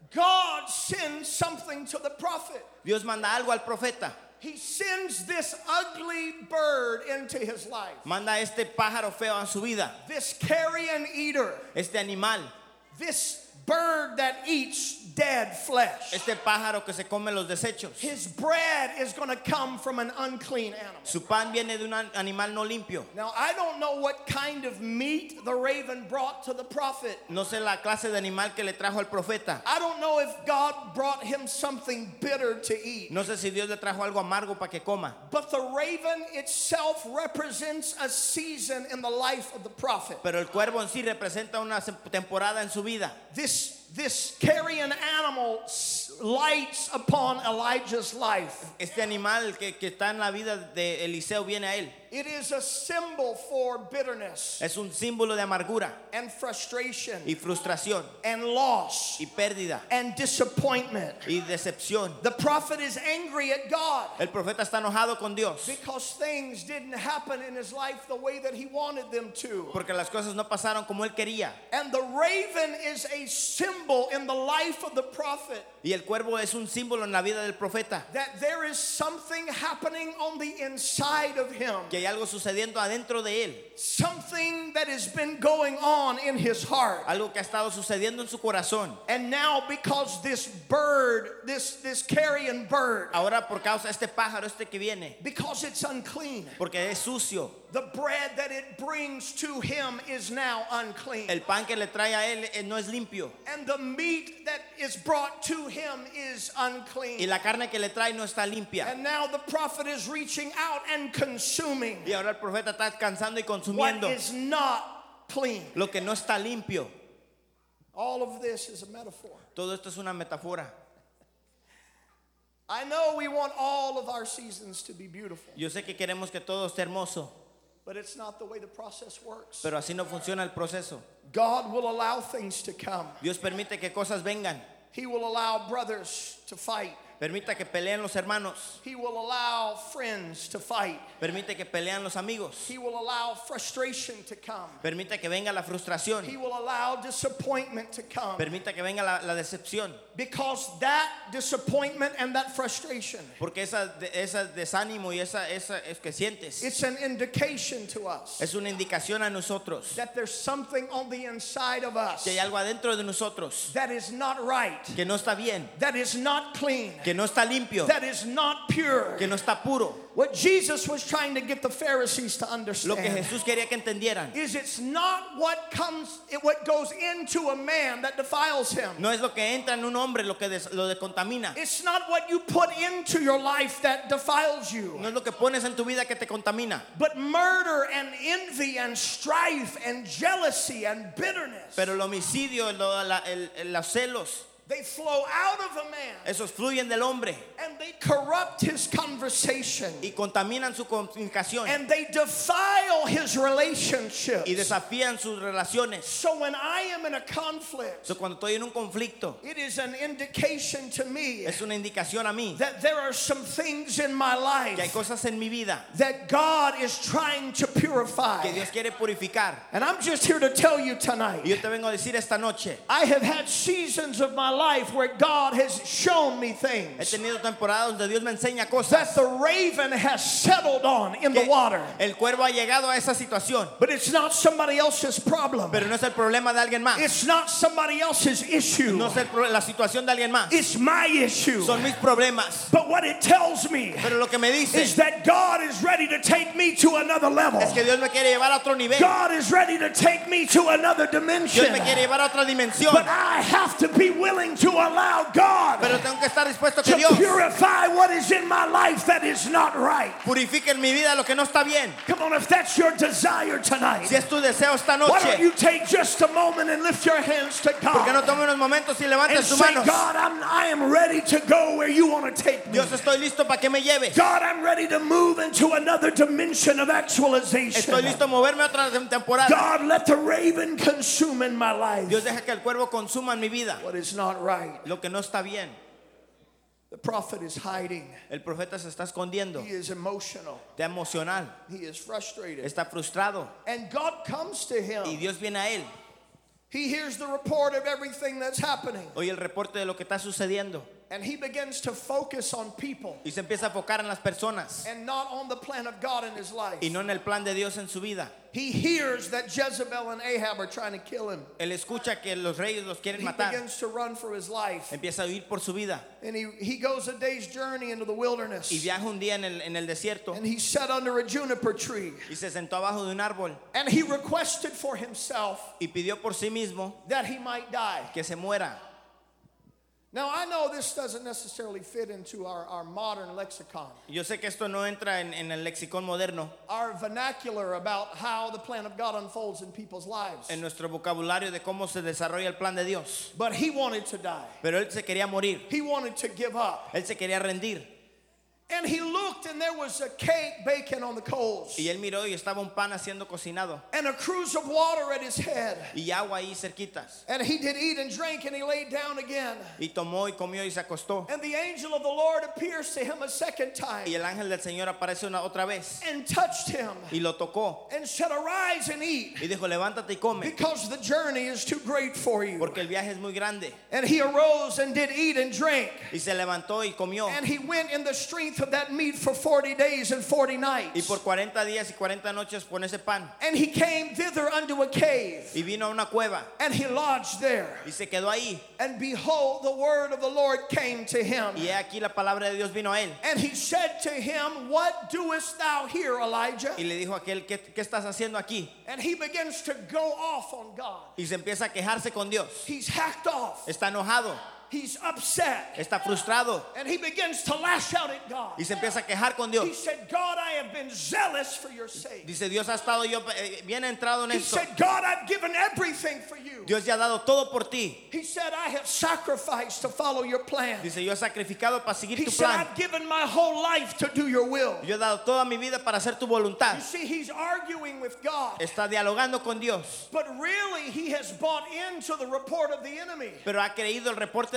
God sends something to the prophet. Dios manda algo al profeta. He sends this ugly bird into his life, Manda este pájaro feo a su vida. this carrion eater, Este animal. this bird that eats dead flesh. Este pájaro que se come los desechos. His bread is going to come from an unclean animal. Su pan viene de un animal no limpio. Now, I don't know what kind of meat the raven brought to the prophet. No sé la clase de animal que le trajo al profeta. I don't know if God brought him something bitter to eat. No sé si Dios le trajo algo amargo para que coma. But the raven itself represents a season in the life of the prophet. Pero el cuervo en sí representa una temporada en su vida. This carrion animal lights upon Elijah's life. Este animal que está en la vida de Eliseo viene a él. It is a symbol for bitterness Es un símbolo de amargura and frustration y frustración and loss y pérdida and disappointment. y decepción. The prophet is angry at God El profeta está enojado con Dios because things didn't happen in his life the way that he wanted them to. porque las cosas no pasaron como él quería. And the raven is a symbol in the life of the prophet Y el cuervo es un símbolo en la vida del profeta. that there is something happening on the inside of him. Que hay algo sucediendo adentro de él. Something that has been going on in his heart. Algo que ha estado sucediendo en su corazón. And now because this bird, this carrion bird, Ahora por causa de este pájaro, este que viene, because it's unclean, porque es sucio. the bread that it brings to him is now unclean. El pan que le trae a él no es limpio. And the meat that is brought to him is Y unclean. la carne que le trae no está limpia. And now the prophet is reaching out and consuming Y ahora el profeta está alcanzando y what consumiendo is not clean. lo que no está limpio. All of this is a metaphor. Todo esto es una metáfora. I know we want all of our seasons to be beautiful, Yo sé que queremos que todo esté hermoso, but it's not the way the process works. pero así no funciona el proceso. God will allow things to come. Dios permite que cosas vengan. He will allow brothers to fight. Permita que peleen los hermanos. He will allow friends to fight. Permite que pelean los amigos. He will allow frustration to come. Permite que venga la frustración. He will allow disappointment to come. Permita que venga la decepción. Because that disappointment and that frustration, Porque esa desánimo y esa es que sientes it's an indication to us es una indicación a nosotros that there's something on the inside of us que hay algo adentro de nosotros that is not right, que no está bien, that is not clean, que no está limpio, that is not pure. que no está puro. What Jesus was trying to get the Pharisees to Lo que understand Jesús quería que entendieran is it's not what goes into a man that defiles him. no es lo que entra en un hombre lo que lo contamina. It's not what you put into your life that defiles you. No es lo que pones en tu vida que te contamina. But murder and envy and strife and jealousy and bitterness, Pero el homicidio, los celos, they flow out of a man esos fluyen del hombre and they corrupt his conversation y contaminan su comunicación and they defile his relationships. y desafían sus relaciones. So when I am in a conflict, So, cuando estoy en un conflicto, it is an indication to me es una indicación a mí that there are some things in my que hay life cosas en mi vida that God is trying to purify. que Dios quiere purificar. And I'm just here to tell you tonight, Y yo te vengo a decir esta noche, I have had seasons of my life where God has shown me he things tenido temporadas donde Dios me enseña that cosas the raven has settled on in the que water. el cuervo ha llegado a esa situación, But it's not somebody else's problem. pero no es el problema de alguien más, It's not somebody else's issue. no es la situación de alguien más, It's my issue. son mis problemas. But what it tells me Pero lo que me dice is that God is ready to take me to another level. es que Dios me quiere llevar a otro nivel, God is ready to take me to another Dios dimension. me quiere llevar a otra dimensión, But I have to be willing to allow God pero tengo que estar dispuesto que to Dios purify what is in my life that is not right. purifique en mi vida lo que no está bien. Come on, if that's your desire tonight, Si es tu deseo esta why don't noche, you take just a moment and lift your hands to ¿por qué no God tome unos momentos y and levantes tus say, manos? God, I am ready to go where you want to take me. Dios, estoy listo para que me lleves. God, I'm ready to move into another dimension of actualization. Estoy listo a moverme a otra temporada. God, let the raven consume in my life Dios, deja que el cuervo consuma en mi vida what is not right. lo que no está bien. The prophet is hiding. El profeta se está escondiendo, He is emotional. está emocional, He is frustrated. está frustrado And God comes to y him. Dios viene a él. He hears the report of everything that's happening. Oye el reporte de lo que está sucediendo And he begins to focus on people y se empieza a enfocar en las personas and not on the plan of God in his life. y no en el plan de Dios en su vida. He hears that Jezebel and Ahab are trying to kill him. Él escucha que los reyes los quieren He matar, begins to run for his life. empieza a huir por su vida And he goes a day's journey into the wilderness. y viaja un día en el desierto And he sat under a juniper tree. y se sentó abajo de un árbol And he requested for himself y pidió por sí mismo that he might die. que se muera. Now, I know this doesn't necessarily fit into our modern lexicon, Yo sé que esto no entra en el lexicón moderno, our vernacular about how the plan of God unfolds in people's lives. en nuestro vocabulario de cómo se desarrolla el plan de Dios. But he wanted to die. Pero él se quería morir, He wanted to give up. él se quería rendir. And he looked, and there was a cake baking on the coals, Y él miró y estaba un pan siendo cocinado and a cruse of water at his head. y agua ahí cerquitas. And he did eat and drink, and he laid down again. Y tomó y comió y se acostó. And the angel of the Lord appears to him a second Y time el ángel del Señor aparece otra vez and touched him y lo tocó and said, "Arise and eat, y dijo, levántate y come, because the journey is too great for you." porque el viaje es muy grande. And he arose and did eat and drink. Y se levantó y comió. And he went in the strength of that meat for 40 days and 40 Y nights. por 40 días y 40 noches con ese pan. And he came thither unto a cave, Y vino a una cueva and he lodged there. y se quedó ahí. And behold, the word of the Lord came to him. Y he aquí la palabra de Dios vino a él. And he said to him, "What doest thou here, Elijah?" Y le dijo a aquel, ¿qué estás haciendo aquí? And he begins to go off on God. Y se empieza a quejarse con Dios. He's hacked off. Está enojado, He's upset. está frustrado And he begins to lash out at God. y se empieza a quejar con He Dios. said, "God, I have been zealous for your sake." Dice, Dios ha estado bien entrado en He esto. said, "God, I've given everything for you." Dios ya ha dado todo por ti. He said, "I have sacrificed to follow your plan." Dice, yo he sacrificado para seguir He tu said, plan. "I've given my whole life to do your will." Yo he dado toda mi vida para hacer tu voluntad. You see, he's arguing with God. Está dialogando con Dios. But really, he has bought into the report of the enemy. Pero ha creído el reporte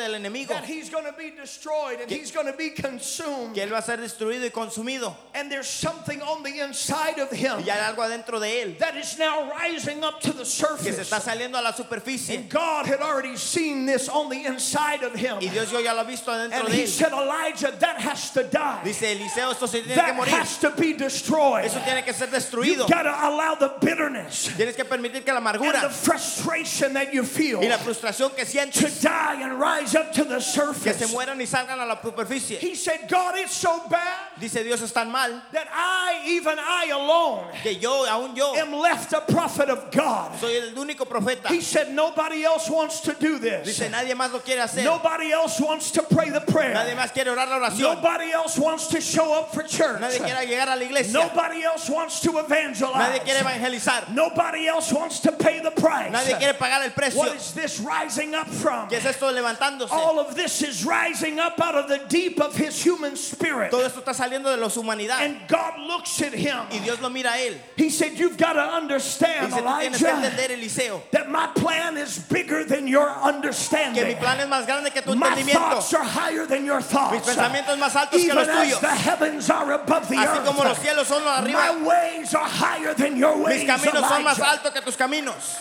del enemigo, that he's going to be destroyed and he's going to be consumed. que él va a ser destruido y consumido, And there's something on the inside of him y hay algo adentro de él that is now rising up to the que se surface. está saliendo a la superficie, And God had already seen this on the inside of him. y Dios ya lo ha visto adentro And de he él. said, Elijah, that has to die. Dice Eliseo, esto se tiene que That morir, has to be destroyed. eso tiene que ser You've destruido. got to allow the bitterness Tienes que permitir que la and the amargura frustration that you feel y la frustración que to sientes die and rise up to the que se surface. mueran y salgan a la superficie. He said, God, it's so bad Dice Dios, es tan mal that even I alone que aún yo, am left a prophet of God. soy el único profeta. He said, nobody else wants to do this. Dice, nadie más lo quiere hacer. Nobody else wants to pray the prayer. Nadie más quiere orar la oración. Nobody else wants to show up for church. Nadie quiere llegar a la iglesia. Nobody else wants to evangelize. Nadie quiere evangelizar. Nobody else wants to pay the price. Nadie quiere pagar el precio. What is this rising up from? ¿Qué es esto levantándose? All of this is rising up out of the deep of his human spirit. Todo esto está saliendo de los humanidad. And God looks at him. Y Dios lo mira a él. He said, you've got to understand, Dice, tú tienes que Elijah, entender, Eliseo, that my plan is bigger than your que mi understanding. plan es más grande que tu My entendimiento. thoughts are higher than your Mis thoughts. pensamientos más altos que Even los as tuyos. the heavens are above the Así como los earth, cielos son los de my arriba, ways are higher than your ways, mis caminos son más Elijah. altos que tus caminos.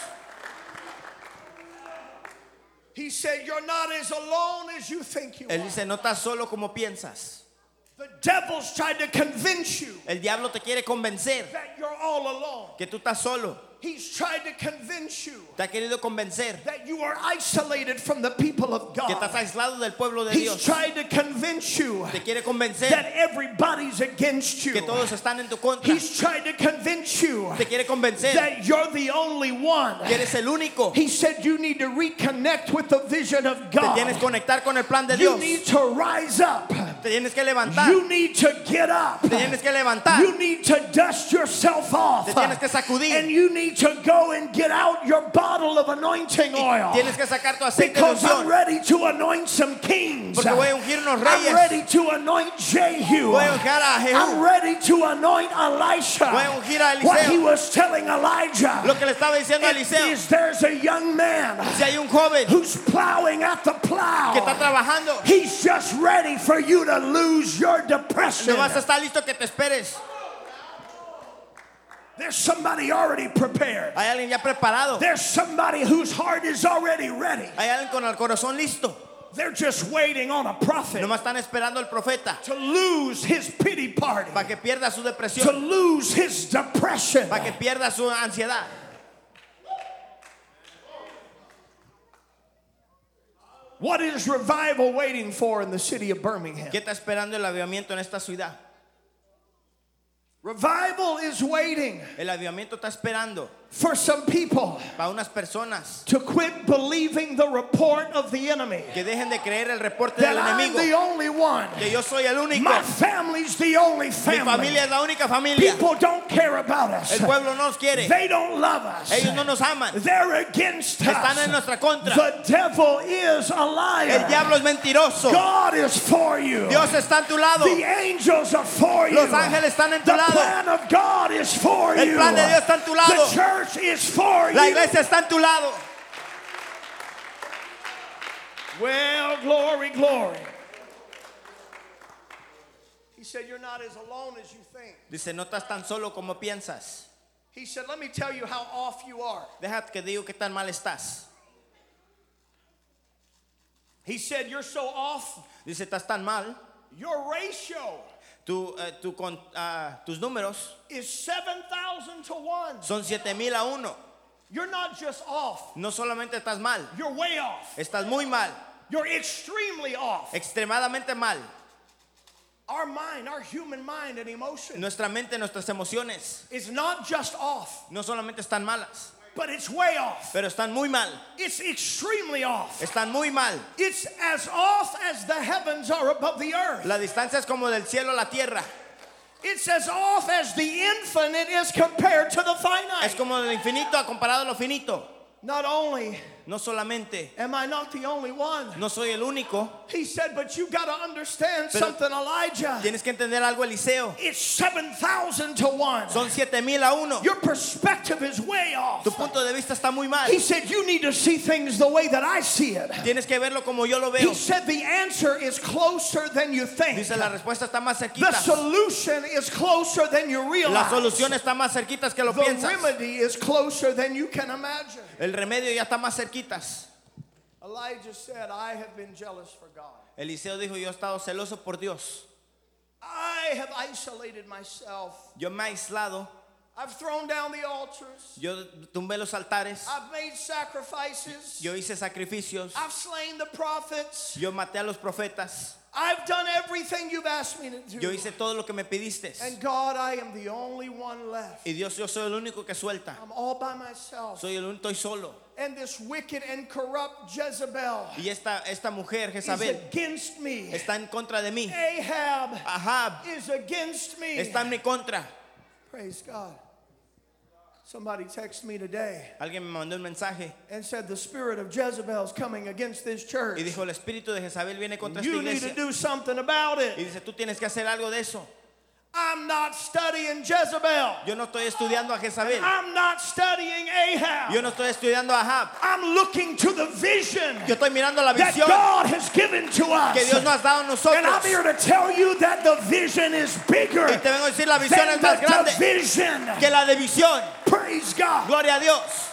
He said, you're not as alone as you think you Él are. dice, no estás solo como piensas. The devil's tried to convince you El diablo te quiere convencer that you're all alone. que tú estás solo. He's tried to convince you Te ha querido convencer that you are isolated from the people of que estás God. aislado del pueblo de He's Dios. tried to convince you Te quiere convencer that everybody's against you. que todos están en tu contra. He's tried to convince you Te quiere convencer that you're the only one. que eres el único. He said you need to reconnect with the vision of Te tienes God. que conectar con el plan de You Dios. need to rise up. Te tienes que levantar. You need to get up. Te tienes que levantar. You need to dust yourself off. Te tienes que sacudir. And you need to go and get out your bottle of anointing oil. Tienes que sacar tu aceite de Because I'm unción. ready to anoint some kings. Porque voy a ungir unos I'm reyes. ready to anoint Jehu. Voy a ungir a I'm Jehú. ready to anoint Elisha. Voy a ungir a What he Eliseo. was telling Elijah Lo que le estaba diciendo a Eliseo. is there's a young man Si hay un joven who's plowing at the que está plow. trabajando, He's just ready for you to lose your depression. nomás está listo que te esperes. There's somebody already prepared. Hay alguien ya preparado. There's somebody whose heart is already ready. Hay alguien con el corazón listo. They're just waiting on a prophet Nomás están esperando al profeta to lose his pity party, para que pierda su to depresión, lose his depression. para que pierda su ansiedad. What is revival waiting for in the city of Birmingham? ¿Qué está esperando el avivamiento en esta ciudad? Revival is waiting El avivamiento está esperando for some people para unas personas to quit believing the report of the enemy. que dejen de creer el reporte That del I'm enemigo, the only one. que yo soy el único. My family's the only Mi family. familia es la única familia. People don't care about us. El pueblo no nos quiere. They don't love us. Ellos no nos aman. They're against Están en us. nuestra contra. The devil is a El liar. diablo es mentiroso. God is for you. Dios está a tu lado. The angels are for you. Los ángeles están en tu The lado. plan of God is for El you. plan de Dios está a tu lado. The church is for La you. iglesia está a tu lado. Well, glory, glory. He said, you're not as alone as you think. Dice, no estás tan solo como piensas. He said, let me tell you how off you are. Deja que digo qué tan mal estás. He said, you're so off. Dice, estás tan mal. Your ratio Tus números is 7,000 to 1. son 7,000 a 1. You're not just off. No solamente estás mal, You're way off. estás muy mal, You're extremely off. extremadamente mal. Our mind, our human mind and emotion Nuestra mente, nuestras emociones is not just off, no solamente están malas, but it's way off. pero están muy mal. It's extremely off. Están muy mal. It's as off as the heavens are above the earth. La distancia es como del cielo a la tierra. It's as off as the infinite is compared to the Es finite. como del infinito comparado a lo finito. Not only no solamente am I not the only one? no soy el único, He said, but you got to understand Pero something, Elijah. tienes que entender algo, Eliseo. It's 7,000 to 1. Son 7,000 a 1. Your perspective is way off. Tu punto de vista está muy mal. He said, you need to see things the way that I see it. Tienes que verlo como yo lo veo. He said, the answer is closer than you think. Dice, la respuesta está más The cerquita. solution is closer than you La realize. solución está más cerquita que lo The piensas. remedy is closer than you can imagine. El remedio ya está más cerquitas. Elijah said, I have been jealous for God. Eliseo dijo, yo he estado celoso por Dios. I have isolated myself. Yo me he aislado. I've thrown down the altars. Yo tumbé los altares. I've made sacrifices. Yo hice sacrificios. I've slain the prophets. Yo maté a los profetas. I've done everything you've asked me to do. Yo hice todo lo que me pediste. And God, I am the only one left. Y Dios, yo soy el único que suelta. I'm all by myself. Soy el único, estoy solo. And this wicked and corrupt Jezebel Y esta mujer, is Jezabel, against me. está en contra de mí. Ahab Ahab is against me. está en mi contra. Praise God. Somebody texted me today Alguien me mandó un mensaje and said the spirit of Jezebel is coming against this church. y dijo, el espíritu de Jezabel viene contra esta You need to iglesia. do something about Y it. dice, tú tienes que hacer algo de eso. I'm not studying Jezebel. Yo no estoy estudiando a Jezabel. I'm not studying Ahab. Yo no estoy estudiando a Ahab. I'm looking to the vision Yo estoy mirando la that visión God has given to us. que Dios nos ha dado a And nosotros. I'm here to tell you that the vision is bigger Y te vengo a decir, la visión than es más the grande division. que la división. Praise God. Gloria a Dios.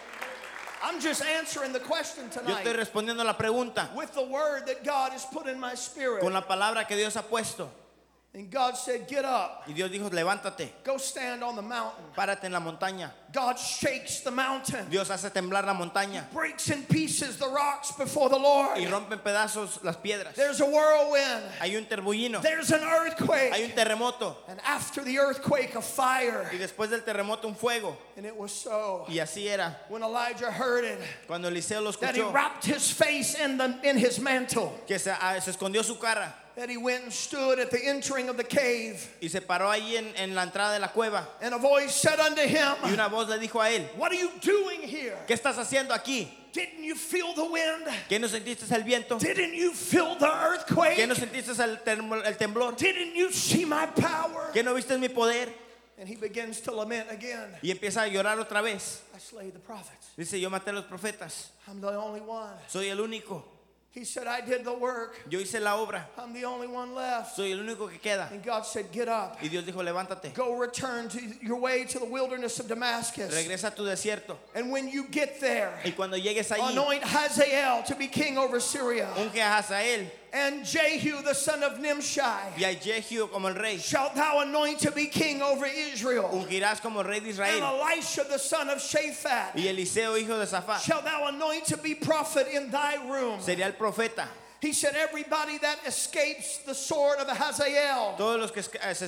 I'm just answering the question Yo estoy tonight respondiendo la pregunta with the word that God has put in my spirit. con la palabra que Dios ha puesto. And God said, get up, Y Dios dijo, levántate, go stand on the mountain. párate en la montaña. God shakes the mountain, Dios hace temblar la montaña breaks in pieces the rocks before the Lord. y rompe en pedazos las piedras. There's a whirlwind. Hay un torbellino, There's an hay earthquake. un terremoto And after the earthquake, a fire. y después del terremoto un fuego. And it was so. Y así era. When Elijah heard it, Cuando Eliseo lo that he escuchó, wrapped his face in his mantle, que se escondió su cara that he went and stood at the entering of the cave. y se paró ahí en la entrada de la cueva. And a voice said unto Y him, una voz le dijo a él, what are you doing here? ¿qué estás haciendo aquí? Didn't you feel the wind? ¿Qué no sentiste el viento? Didn't you feel the earthquake? ¿Qué no sentiste el temblor? Didn't you see my power? ¿Qué no viste mi poder? And he begins to lament again. Y empieza a llorar otra vez. I slay the prophets. Dice, yo maté a los profetas. I'm the only one. Soy el único. He said, I did the work. Yo hice la obra. I'm the only one left. Soy el único que queda. And God said, get up. Y Dios dijo, levántate. Go return to your way to the wilderness of Damascus. Regresa a tu desierto. And when you get there, Y cuando llegues allí, anoint Hazael to be king over Syria. unge a Hazael And Jehu the son of Nimshi y a Jehu como el rey. shalt thou anoint to be king over Israel. Ungirás como rey de And Israel. Elisha the son of Shaphat Y Eliseo, hijo de Safat, shalt thou anoint to be prophet in thy room. sería el profeta. He said, everybody that escapes the sword of Hazael, Todos los que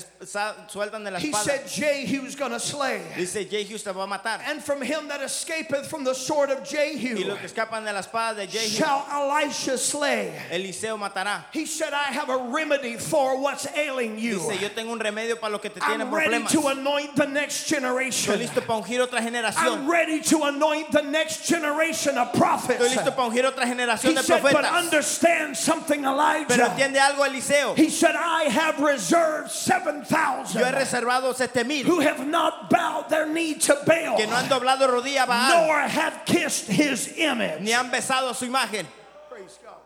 sueltan de la he espada. said, Jehu's going to slay. Dice, Jehu te va a matar. And from him that escapeth from the sword of Y Jehu los que escapan de la espada de Jehu, shall Elisha slay. Eliseo matará. He said, I have a remedy for what's ailing you. Dice, yo tengo un remedio para lo que te tiene I'm ready problemas. to anoint the next Estoy generation. listo para ungir otra I'm generación. ready to anoint the next generation of Estoy prophets. listo para ungir otra generación He de said, but profetas. understand something, Pero Elijah. entiende algo, Eliseo. He said, I have reserved Yo he 7,000 reservado 7,000 who have not bowed their knee to Baal, que no han doblado rodilla a Baal, nor have kissed his image. ni han besado su imagen. Praise God.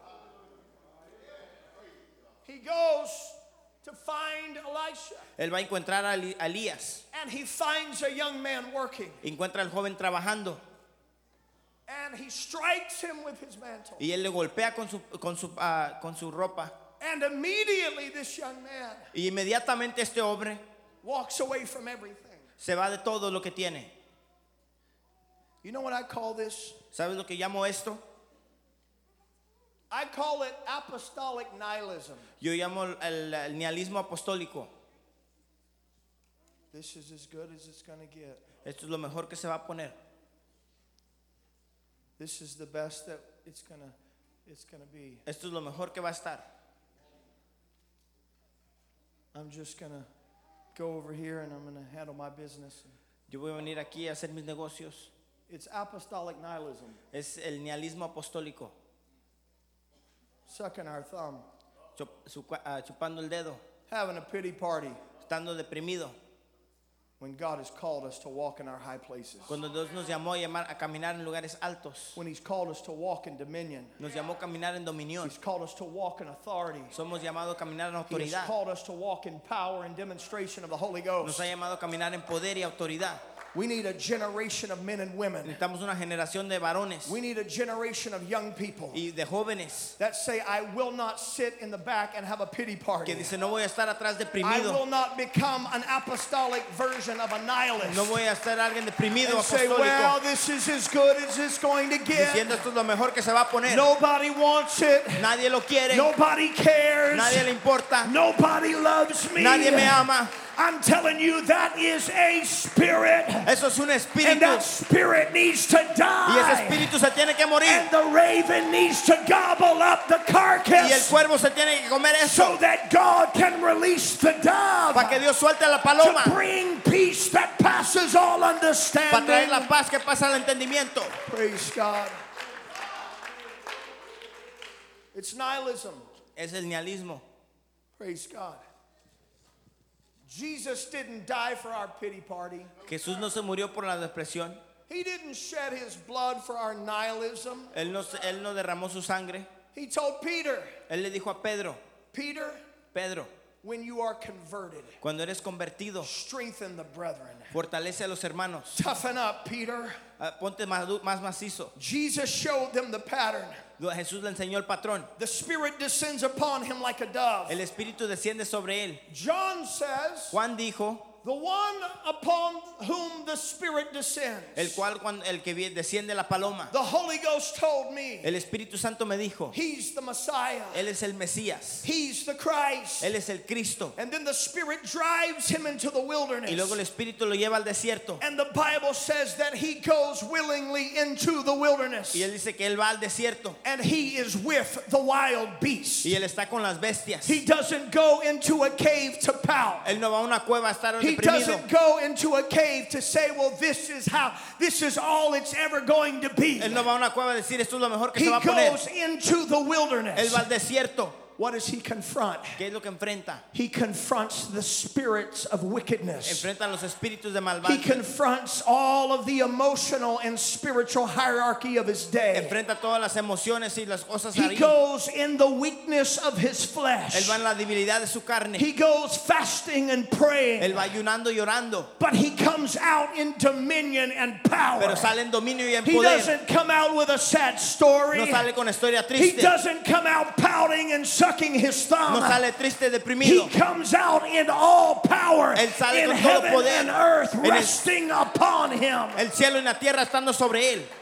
He goes to find Elisha, Él va a encontrar a Elías. and he finds a young man working, Encuentra al joven trabajando. and he strikes him with his mantle. Y él le golpea con su ropa. And immediately this young man Y inmediatamente este hombre walks away from everything. se va de todo lo que tiene. You know what I call this? ¿Sabes lo que llamo esto? I call it apostolic nihilism. Yo llamo el nihilismo apostólico. This is as good as it's going to get. Esto es lo mejor que se va a poner. This is the best that it's going to be. Esto es lo mejor que va a estar. I'm just going to go over here and I'm going to handle my business. Yo voy a venir aquí a hacer mis negocios. It's apostolic nihilism, Es el nihilismo apostólico. sucking our thumb, Chupando el dedo, having a pity party estando deprimido. when God has called us to walk in our high places. Cuando Dios nos llamó a caminar en lugares altos, When He's called us to walk in dominion. nos llamó a caminar en dominión. He's called us to walk in authority. Somos llamados a caminar en He has autoridad. called us to walk in power and demonstration of the Holy Nos Ghost. ha llamado a caminar en poder y autoridad. We need a generation of men and women. Necesitamos una generación de varones We need a generation of young people y de jóvenes that say, I will not sit in the back and have a pity party. que dicen, no voy a estar atrás I deprimido, will not become an apostolic version of a nihilist. no voy a estar alguien deprimido And say, well, apostólico, this is as good as it's going to get. diciendo esto es lo mejor que se va a poner. Nobody wants it. Nadie lo quiere, Nobody cares. nadie le importa, Nobody loves me. nadie me ama. I'm telling you, that is a spirit. Eso es un And espíritu that spirit needs to y ese die. espíritu se tiene que morir And the raven needs to gobble up the y el carcass cuervo se tiene que comer so eso that God can release the dove para que Dios suelte a la paloma, to bring peace that passes all para traer understanding. la paz que pasa el entendimiento. Praise God. It's nihilism. Es el nihilismo. Praise God. Jesus didn't die for our pity party. Jesús no se murió por la depresión. He didn't shed his blood for our nihilism. Él no derramó su sangre. He told Peter, Él le dijo a Pedro, Peter, Pedro, when you are converted, cuando eres convertido, strengthen the brethren. fortalece a los hermanos. Toughen up, Peter. Ponte más macizo. Jesus showed them the pattern. Jesús le enseñó el patrón. The Spirit descends upon him like a dove. El Espíritu desciende sobre él. John says, Juan dijo, the one upon whom the Spirit descends. el que desciende la paloma. The Holy Ghost told me, El Espíritu Santo me dijo, He's the Messiah. Él es el Mesías. He's the Christ. Él es el Cristo. And then the Spirit drives him into the wilderness. Y luego el Espíritu lo lleva al desierto. And the Bible says that he goes willingly into the wilderness. Y él dice que él va al desierto. And he is with the wild beasts. Y él está con las bestias. He doesn't go into a cave to pout. Él no va a una cueva a estar He deprimido. doesn't go into a cave to say, well, this is all it's ever going to be. Él no va a una cueva a decir esto es lo mejor que He se va a poner. goes into the Él wilderness. va al desierto. What does he confront? ¿Qué es lo que enfrenta? He confronts the spirits of wickedness. Enfrenta a los espíritus de He maldad. confronts all of the emotional and spiritual hierarchy of his day. Enfrenta todas las emociones y las cosas He ahí. goes in the weakness of his Él flesh. va en la debilidad de su carne. He goes fasting and praying. Él va ayunando y orando. But he comes out in dominion and power. Pero sale en dominio y en He poder. doesn't come out with a sad story. No sale con historia He triste. doesn't come out pouting and sucking his thumb. No sale triste, He deprimido. comes out in all power Él sale in con todo heaven poder. and earth En el- resting upon him. El cielo y la tierra estando sobre él.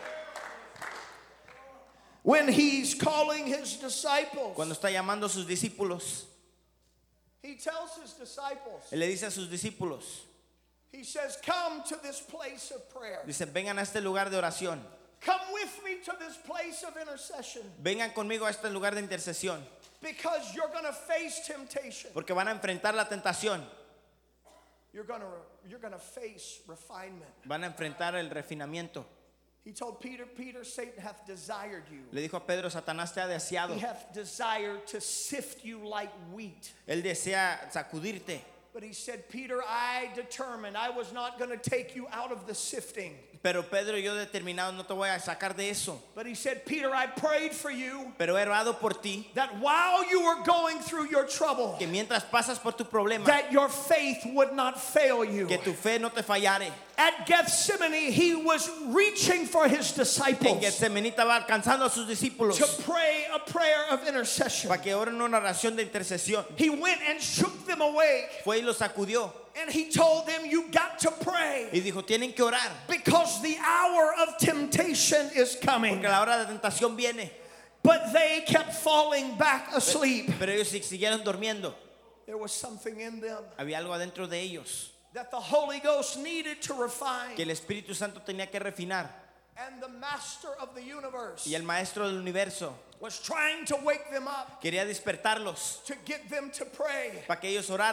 When he's calling his disciples, Cuando está llamando a sus discípulos, he tells his disciples, él le dice a sus discípulos, he says, come to this place of prayer. dice, vengan a este lugar de oración. Come with me to this place of intercession Vengan conmigo a este lugar de intercesión. because you're going to face temptation. Porque van a enfrentar la tentación. You're going to face refinement. Van a enfrentar el refinamiento. He told Peter, Peter, Satan hath desired you. Le dijo a Pedro, Satanás te ha deseado. He hath desired to sift you like wheat. Él desea sacudirte. But he said, Peter, I determined I was not going to take you out of the sifting. Pero Pedro, yo determinado no te voy a sacar de eso. But he said, Peter, I prayed for you Pero he orado por ti, that while you were going through your trouble, que mientras pasas por tu problema, that your faith would not fail you. que tu fe no te fallare. At Gethsemane, he was reaching for his En disciples Getsemaní estaba alcanzando a sus discípulos to pray a prayer of intercession. para que oren una oración de intercesión. He went and shook them awake, Fue y los sacudió and he told them, you got to pray y dijo, tienen que orar because the hour of temptation is coming. porque la hora de tentación viene. But they kept falling back asleep. Pero ellos siguieron durmiendo. There was something in them Había algo adentro de ellos that the Holy Ghost needed to refine. que el Espíritu Santo tenía que refinar. And the master of the universe Y el maestro del universo was trying to wake them up, quería despertarlos to get them to pray. para que ellos oraran.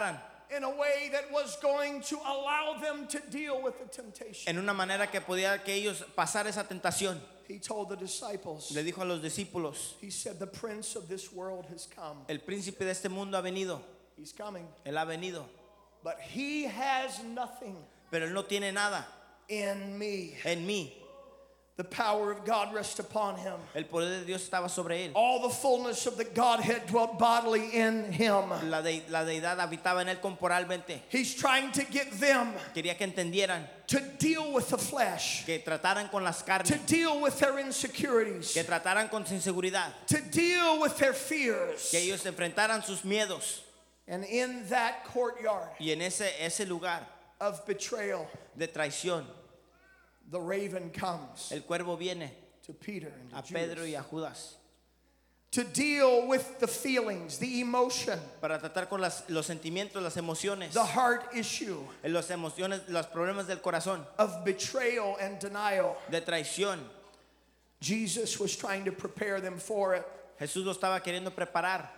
in a way that was going to allow them to deal with the temptation. en una manera que podía que ellos pasar esa tentación. He told the disciples, Le dijo a los discípulos, he said, the prince of this world has come. el príncipe de este mundo ha venido, He's coming. él ha venido, But he has nothing pero él no tiene nada in me. en mí. The power of God rests upon him. El poder de Dios estaba sobre él. All the fullness of the Godhead dwelt bodily in him. La deidad habitaba en él corporalmente. He's trying to get them Quería que entendieran, to deal with the flesh, que trataran con las to carnes, deal with their insecurities, que trataran con inseguridad, to deal with their fears. que ellos enfrentaran sus miedos. And in that courtyard Y en ese lugar of betrayal, de traición, the raven comes el cuervo viene to Peter and a to Pedro y Judas a Judas to deal with the feelings, the emotion, para tratar con los sentimientos, las emociones, the heart issue las emociones, los problemas del corazón, of betrayal and denial. de traición. Jesus was trying to prepare them for it, Jesús lo estaba queriendo preparar,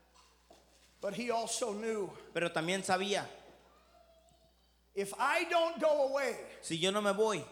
but he also knew, pero también sabía, if I don't go away, si yo no me voy,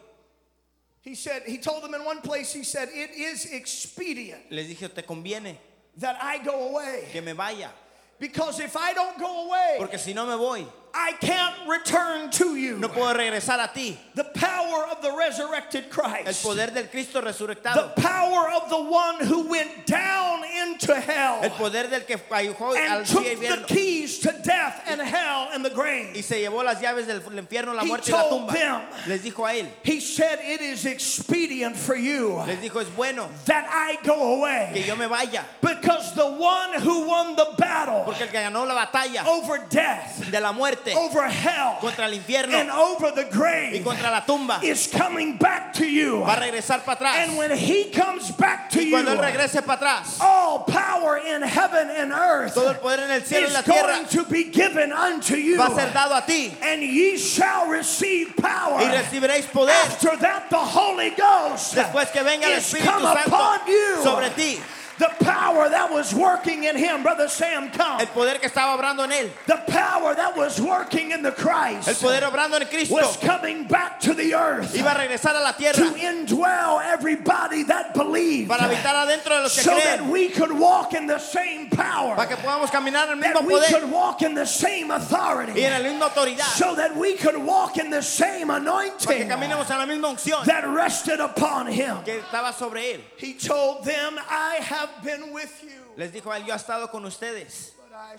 he told them in one place, he said, it is expedient les dije, te conviene that I go away. que me vaya, Because if I don't go away, porque si no me voy, I can't return to you. no puedo regresar a ti. The power of the resurrected El Christ. poder del Cristo The resucitado, power of the one who went down into hell el poder del que cayó al and took infierno the keys to death and hell and the grave. y se llevó las llaves del infierno, la He muerte y la told tumba. them, Les dijo a él, he said, it is expedient for you les dijo, es bueno that I go que away. yo me vaya, Because the one who won the battle porque el que ganó la batalla over death, de la muerte over hell, contra el infierno and over the y grave contra la tumba is coming back to you. va a regresar para atrás. And when he comes back to Y you, cuando él regrese para atrás, all power in heaven and earth todo el poder en el cielo y is la tierra going to be given unto you. va a ser dado a ti And ye shall receive power. y recibiréis poder After that, the Holy Ghost después que venga el is Espíritu come upon Santo you. sobre ti. The power that was working in him, Brother Sam, come. El poder que estaba obrando en él, The power that was working in the el Christ poder obrando en Cristo, was coming back to the earth iba a regresar a la to tierra indwell everybody that believed, para habitar adentro de los que so that creen, we could walk in the same power, para que podamos caminar en el that mismo we poder could walk in the same authority, y en la misma autoridad, so that we could walk in the same para que anointing caminemos en la misma unción that rested upon him. que estaba sobre él. He told them, I have been with you, Les dijo a él, yo he estado con ustedes, but I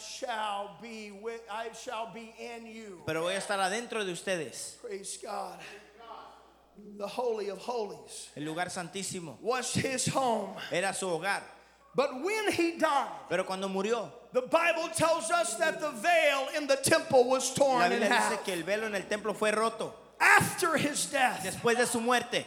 shall be in you. pero voy a estar adentro de ustedes. Praise God. The Holy of Holies El lugar santísimo was his home. era su hogar, But when he died, pero cuando murió, the Bible tells us that the veil in the temple was la torn in Biblia dice half. que el velo en el templo fue roto. After his death, Después de su muerte,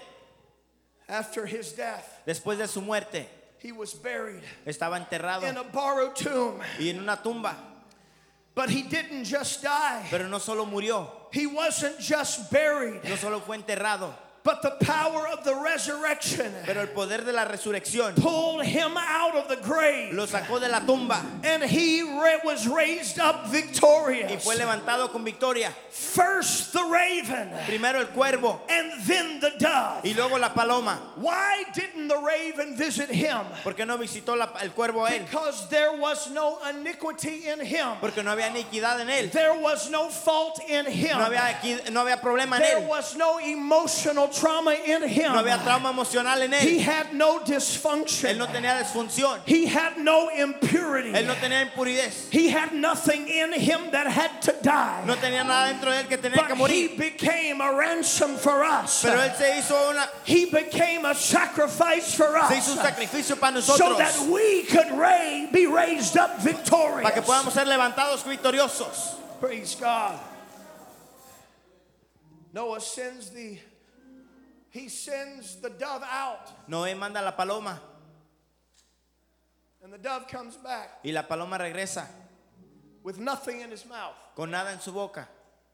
después de su muerte, he was buried estaba enterrado in a borrowed tomb. y en una tumba. But he didn't just die. Pero no solo murió, He wasn't just buried, no solo fue enterrado, but the power of the resurrection pero el poder de la resurrección pulled him out of the grave. lo sacó de la tumba And he was raised up y victorious. fue levantado con victoria. First the raven, Primero el cuervo and then the dove. y luego la paloma. Why didn't the raven visit him? ¿Por qué no visitó el cuervo a él? Because there was no iniquity in him. Porque no había iniquidad en él, There was no fault in him. no había problema en There él, was no emotional trauma in him. no había trauma emocional en He él, had no él dysfunction. no tenía disfunción, He had no impurity. él no tenía impurez, He had nothing in him that had to die. no tenía nada dentro de él que tenía que But he morir. became a ransom for us. Pero él se hizo He became a sacrifice for un us, sacrificio para so nosotros, that we could be raised up victorious. para que podamos ser levantados victoriosos. Praise God. Noah sends the dove out, Noé manda la paloma and the dove comes back y la paloma regresa with nothing in his mouth. con nada en su boca.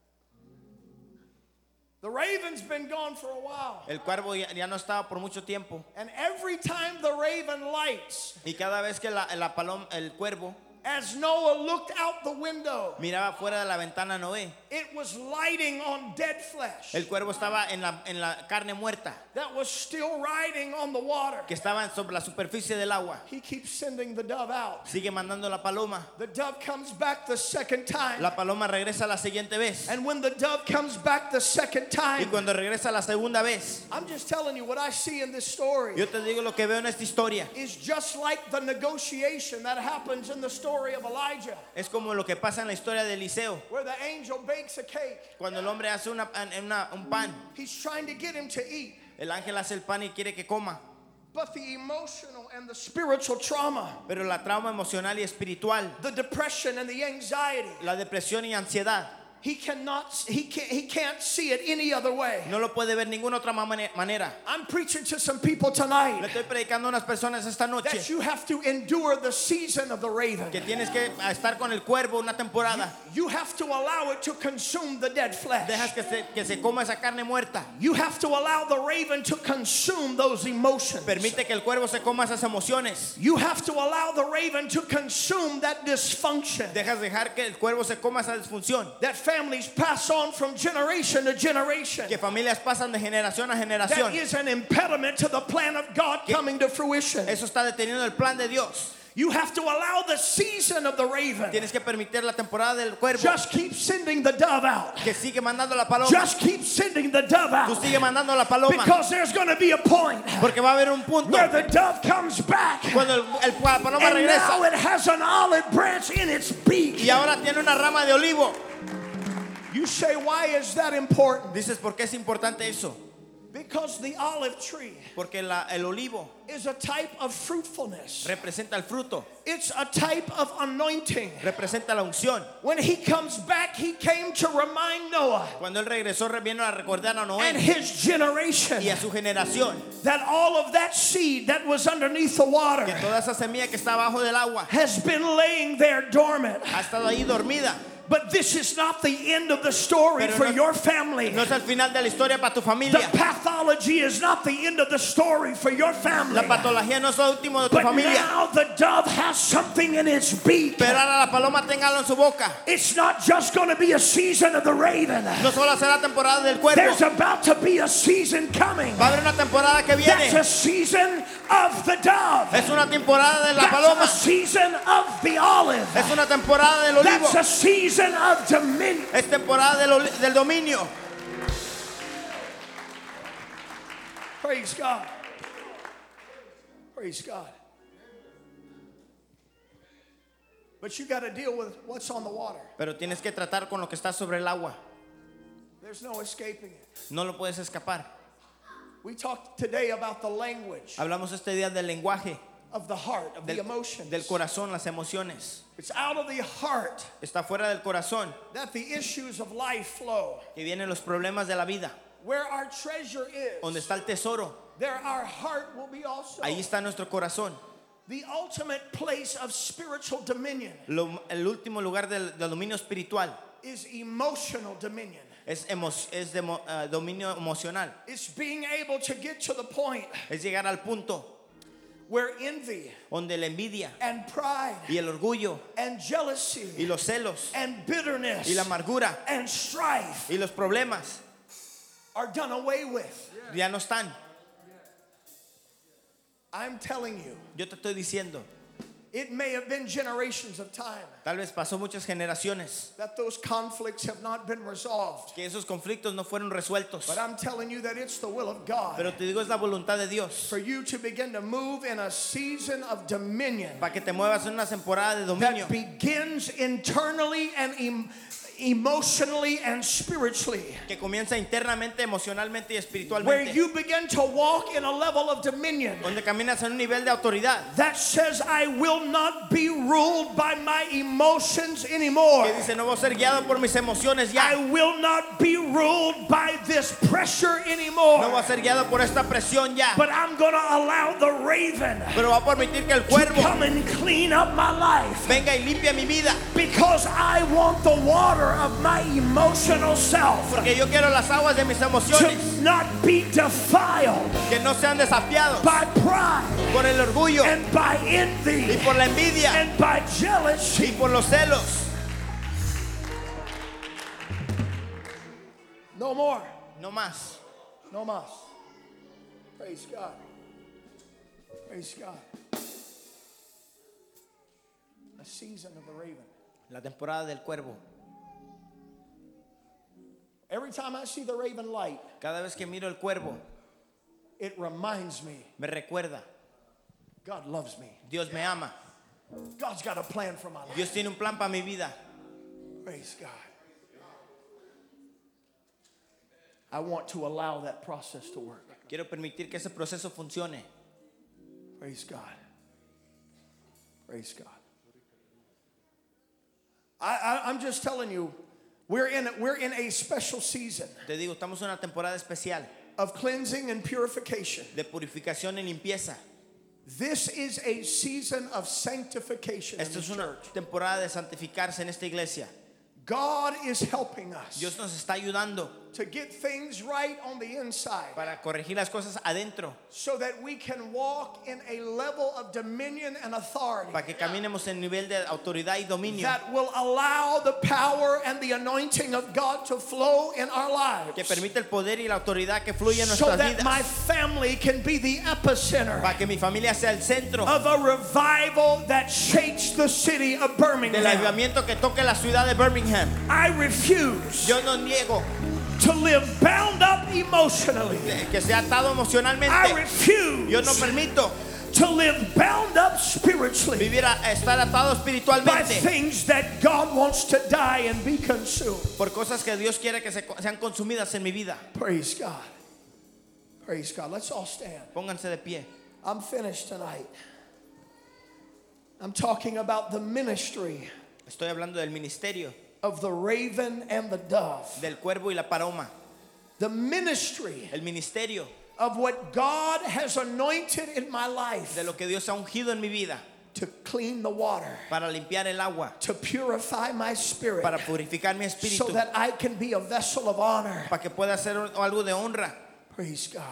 The raven's been gone for a while, El cuervo ya no estaba por mucho tiempo and every time the raven lights, y cada vez que la paloma, el cuervo As Noah looked out the window, Miraba fuera de la ventana Noé. it was lighting on dead flesh El cuervo estaba en la carne muerta, that was still riding on the water. que estaba sobre la superficie del agua. He keeps sending the dove out. Sigue mandando la paloma. The dove comes back the second time. La paloma regresa la siguiente vez. And when the dove comes back the second Y time, cuando regresa la segunda vez, I'm just telling you what I see in this story yo te digo lo que veo en esta historia. is just like the negotiation that happens in the story of Elijah, Es como lo que pasa en la historia de Eliseo. where the angel bakes a cake. Cuando el hombre hace un pan, He's trying to get him to eat. el ángel hace el pan y quiere que coma. But the emotional and the spiritual trauma, Pero la trauma emocional y espiritual, the depression and the anxiety, la depresión y ansiedad, he can't see it any other way. no lo puede ver ninguna otra manera. I'm preaching to some people Le tonight estoy predicando a unas personas esta that noche you have to endure the season of the raven. que tienes que estar con el cuervo una temporada. You have to allow it to consume the dead flesh. Dejas que se coma esa carne muerta. You have to allow the raven to consume those emotions. Permite que el cuervo se coma esas emociones. You have to allow the raven to consume that dysfunction. Dejar que el cuervo se coma esa disfunción. That families pass on from generation to generation. Que familias pasan de generación a That generación. is an impediment to the plan of God coming to fruition. Eso está deteniendo el plan de Dios. You have to allow the season of the raven. Tienes que permitir la temporada del cuervo. Just keep sending the dove out. Que sigue mandando la paloma. Just keep sending the dove Tú out. sigue mandando la paloma. Because there's going to be a point Porque va a haber un punto where the dove comes back. cuando la paloma And now regresa it has an olive branch in its beak. y ahora tiene una rama de olivo. You say, why is that important? Dices, ¿por qué es importante eso? Because the olive tree Porque el olivo is a type of fruitfulness. representa el fruto, It's a type of anointing. representa la unción. When he comes back, he came to remind Noah Cuando él regresó, vino a recordar a Noé and his generation y a su generación that all of that seed that was underneath the water que toda esa semilla que está abajo del agua has been laying there dormant. ha estado ahí dormida. But this is not the end of the story Pero for no- your family. No es el final de la historia para tu The familia. pathology is not the end of the story for your family. La patología no es lo último de tu But familia. now the dove has something in its beak. Pero ahora la paloma tenga algo en su boca. It's not just going to be a season of the raven. No solo será temporada del There's cuervo. about to be a season coming. Va a haber una temporada que That's viene. a season of the dove. Es una temporada de la That's paloma. a season of the olive. Es una temporada del olivo. That's a season of dominion. Es temporada del dominio. Praise God. Praise God. But you got to deal with what's on the water. Pero tienes que tratar con lo que está sobre el agua. There's no escaping it. No lo puedes escapar. We talked today about the language Hablamos este día del lenguaje, of the heart, of the emotions. del corazón, las emociones. It's out of the heart Está fuera del corazón that the issues of life flow. que vienen los problemas de la vida. Where our treasure Donde is, está el tesoro, there our heart will be also. ahí está nuestro corazón. The ultimate place of spiritual dominion El último lugar del dominio espiritual is emotional dominion. es dominio emocional. It's being able to get to the point Es llegar al punto where envy donde la envidia and pride y el orgullo and jealousy y los celos and bitterness y la amargura and strife y los problemas are done away with. ya no están. I'm telling you, Yo te estoy diciendo, it may have been generations of time tal vez pasó muchas generaciones that those conflicts have not been resolved. que esos conflictos no fueron resueltos. But I'm telling you that it's the will of God Pero te digo, es la voluntad de Dios for you to begin to move in a season of dominion para que te muevas en una temporada de dominio that begins internally and emotionally and spiritually, que comienza internamente, emocionalmente y where espiritualmente, you begin to walk in a level of dominion donde caminas en un nivel de autoridad that says, I will not be ruled by my emotions anymore. que dice, no voy a ser guiado por mis emociones ya, I will not be ruled by this pressure anymore. no voy a ser guiado por esta presión ya, But I'm going to allow the raven pero va a permitir que el to cuervo come and clean up my life, venga y limpie mi vida, because I want the water water of my emotional self Porque yo quiero las aguas de mis emociones to not be defiled que no sean desafiados by pride por el orgullo and by y envy por la envidia and by y jealousy. por los celos. No more. No más. No más. Praise God. Praise God. A season of the raven. La temporada del cuervo. Every time I see the raven light, Cada vez que miro el cuervo, it reminds me me recuerda, God loves me. Dios me ama. God's got a plan for my life. Dios tiene un plan para mi vida. Praise God. I want to allow that process to work. Quiero permitir que ese proceso funcione. Praise God. Praise God. I'm just telling you, we're in a special season Te digo, estamos en una temporada especial of cleansing and purification. de purificación y limpieza. This is a season of sanctification in Esta the es una church. temporada de santificarse en esta iglesia. God is helping us Dios nos está ayudando to get things right on the inside para corregir las cosas adentro, so that we can walk in a level of dominion and authority para que caminemos en nivel de autoridad y dominio, that will allow the power and the anointing of God to flow in our lives, que permite el poder y la autoridad que fluye en so nuestras that my vidas, family can be the epicenter para que mi familia sea el centro of a revival that shakes the city of del Birmingham. avivamiento que toque la ciudad de Birmingham. I refuse Yo no niego to live bound up emotionally. que sea atado I emocionalmente. refuse Yo no permito to live bound up spiritually estar atado by espiritualmente things that God wants to die and be consumed. por cosas que Dios quiere que sean consumidas en mi vida. Praise God. Praise God. Let's all stand. Pónganse de pie. I'm finished tonight. I'm talking about the ministry Estoy hablando del ministerio, of the raven and the dove. del cuervo y la paloma. The ministry El ministerio of what God has anointed in my life de lo que Dios ha ungido en mi vida to clean the water, para limpiar el agua, to purify my spirit, para purificar mi so espíritu, that I can be a vessel of honor. para que pueda hacer algo de honra. Praise God.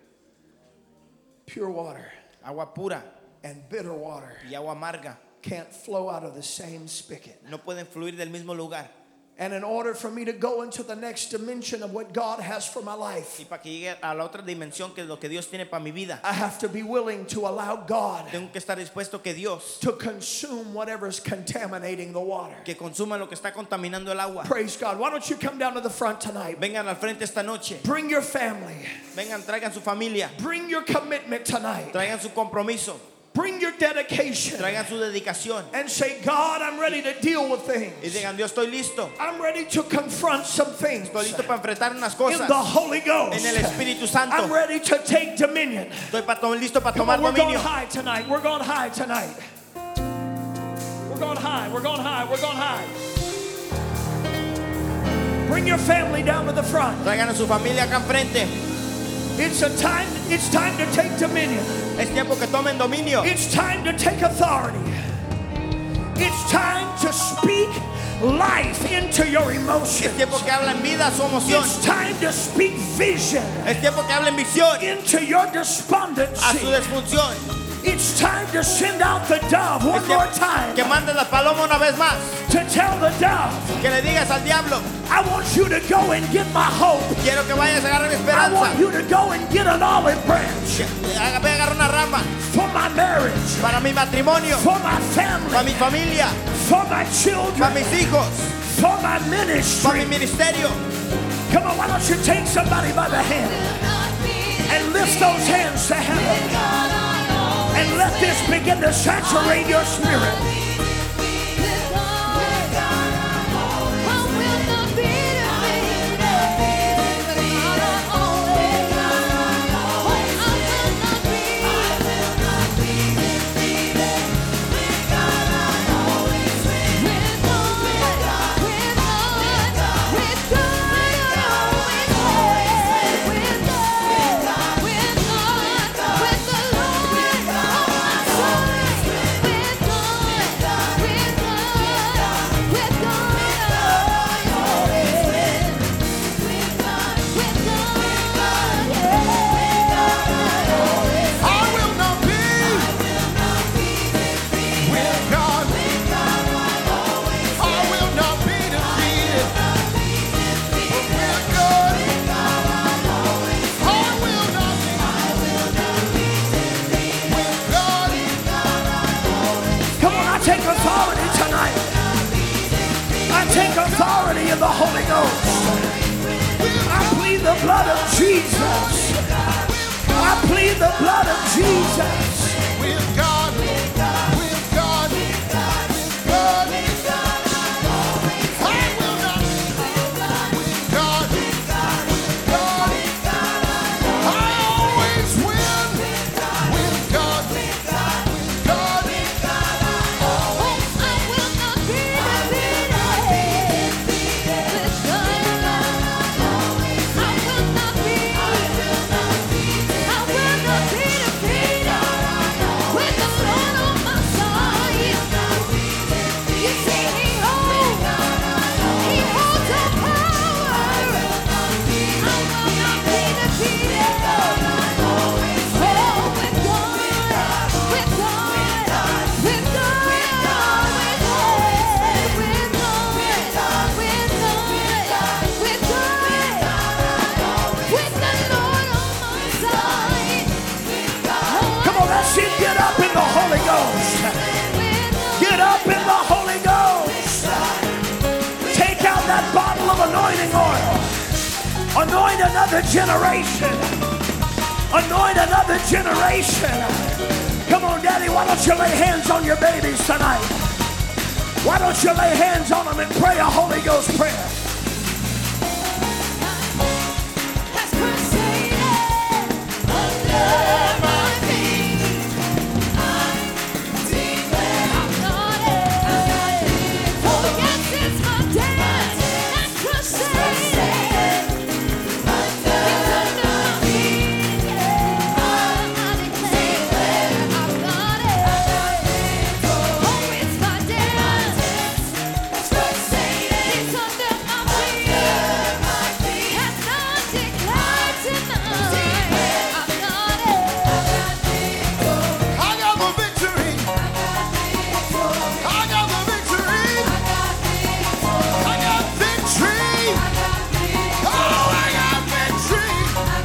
Pure water Agua pura and bitter water y agua amarga can't flow out of the same spigot. no pueden fluir del mismo lugar. And in order for me to go into the next dimension of what God has for my Y life, para que llegue a la otra dimensión que es lo que Dios tiene para mi vida, I have to be willing to allow God tengo que estar dispuesto que Dios to consume whatever's contaminating the water. que consuma lo que está contaminando el agua. Praise God. Why don't you come down to the front tonight? Vengan al frente esta noche. Bring your family. Vengan, traigan su familia. Bring your commitment tonight. Traigan su compromiso. Bring your dedication. Traigan su dedicación. And say, God, I'm ready to deal with Y things. digan, Dios, estoy listo. I'm ready to confront some things Estoy listo para enfrentar unas in cosas the Holy Ghost. en el Espíritu Santo. I'm ready to take dominion. Estoy listo para Come tomar on, we're going dominio. high tonight. We're going high tonight. We're going high. We're going high. We're going high. Bring your family down to the front. Traigan a su familia acá enfrente. It's time to take dominion. Es tiempo que tomen dominio. It's time to take authority. It's time to speak life into your Es emotions. tiempo que hablen vida a su emoción. It's time to speak vision Es tiempo que hablen visión into your a su despondency. desfunción. It's time to send out the dove one Es more tiempo time que mandes la paloma una vez más. to tell the dove, Que le digas al diablo, I want you to go and get my hope. quiero que vayas a agarrar mi I esperanza. want you to go and get an olive branch Ve a agarrar una rama for my marriage, para mi matrimonio, for my para family, mi familia, for my para children, mis hijos, for my para mi ministry. ministerio. Come on, why don't you take somebody by the hand and lift those hands to heaven and let this begin to saturate your spirit. authority of the Holy Ghost. I plead the blood of Jesus. I plead the blood of Jesus. With God, with God, with God, with God. I will not. With God, with God. I always win. With God, with God. Oh, I will not be defeated. With God, I will not be defeated. With the Lord on my side. You see, He holds all power. I will not be defeated. Oh, with God, with God, with the Lord on my side. Come on, let's see. Get up in the Holy Ghost. Get up in the Holy Ghost. Take out that bottle of anointing oil. Anoint another generation. Anoint another generation. Come on, Daddy, why don't you lay hands on your babies tonight? Why don't you lay hands on them and pray a Holy Ghost prayer? Has crusaded under my feet. I declare I'm not it. Oh, yes, it's my dad. Has crusaded under my feet. I declare I'm not it. Oh, it's my dad. Has crusaded. It's under my feet. Has not declared tonight. I'm not it. I got the victory. I got the victory. I got victory. Oh, I got victory.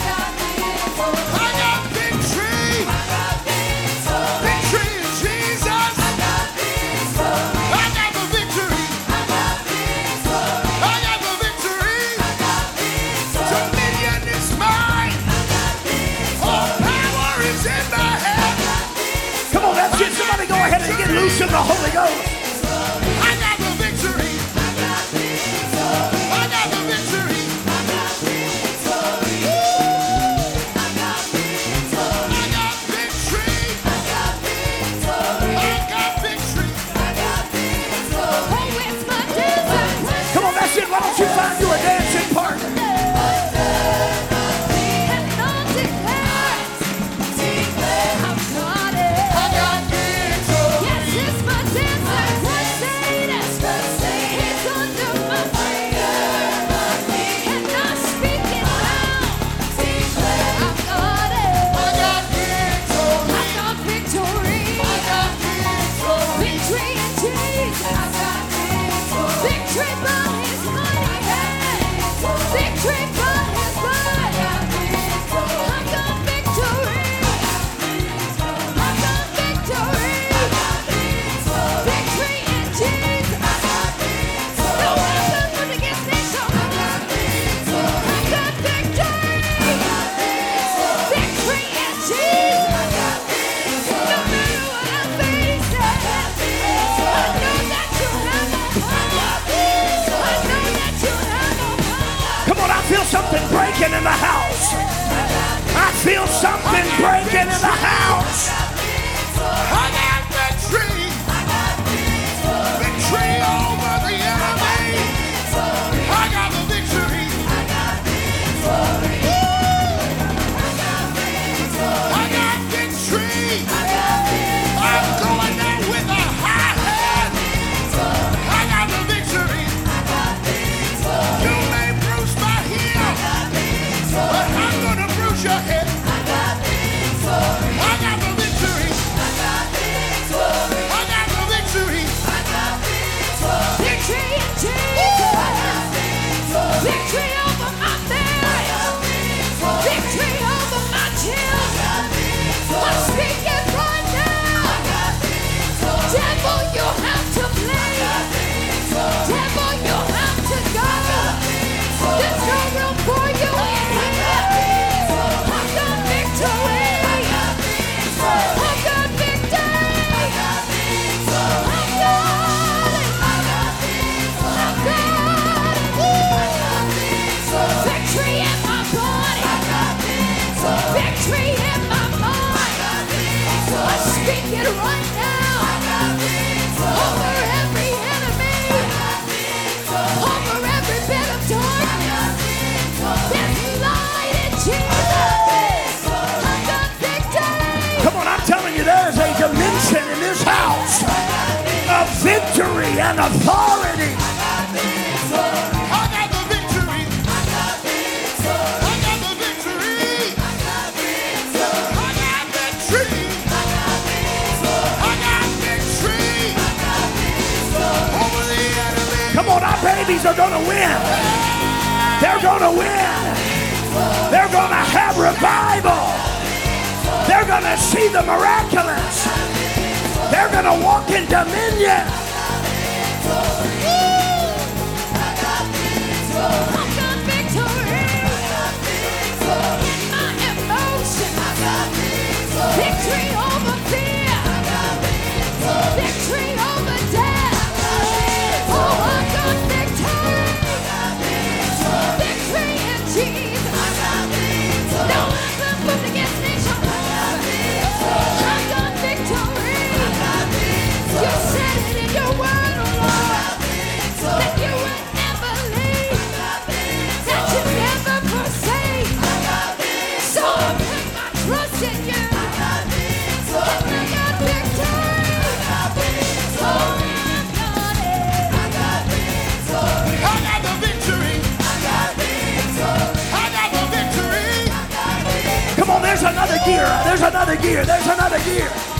I got victory. Victory in Jesus. I got the victory. I got the victory. Dominion is mine. All power is in my hand. Come on, that's it. Somebody go ahead and get loose in the Holy Ghost. I got the victory. I got the victory. I got victory. I got victory. Oh, it's my dad. Come on, that's it. Why don't you find you a dancing partner? And not declare. I'm not it. I got victory. Yes, it's my dad. Crusade. It's under my feet. And not speaking loud. I'm not it. I got victory. I got victory. I got victory. Victory in Jesus. Victory by His mighty hand. Victory by His word. I got victory. I got victory. Victory in Jesus. No weapon was against me shall prosper. I got victory. Victory in Jesus. No matter what I face, I know that you have no power. I know that you have no power. Come on, I feel something breaking in the house. I feel something breaking in the house. I got victory. Victory over the enemy. I got the victory. I got victory. I'm going out with a high hand. I got the victory. You may bruise my heel, but I'm gonna bruise your head. I got the victory. and authority. I got the victory. I got the victory. I got victory. I got victory. Over the enemy. Come on, our babies are going to win. They're going to win. They're going to have revival. They're going to see the miraculous. They're going to walk in dominion. I got victory in my emotions. Victory over fear. Victory over death. Oh, I got victory. Victory in Jesus. No weapon formed against me shall prosper. I got victory. You said it in your word, oh Lord, that you would never leave, that you never forsake. So I put my trust in you. And I got victory. Oh, I got it. I got the victory. I got the victory. Come on, there's another gear. There's another gear. There's another gear.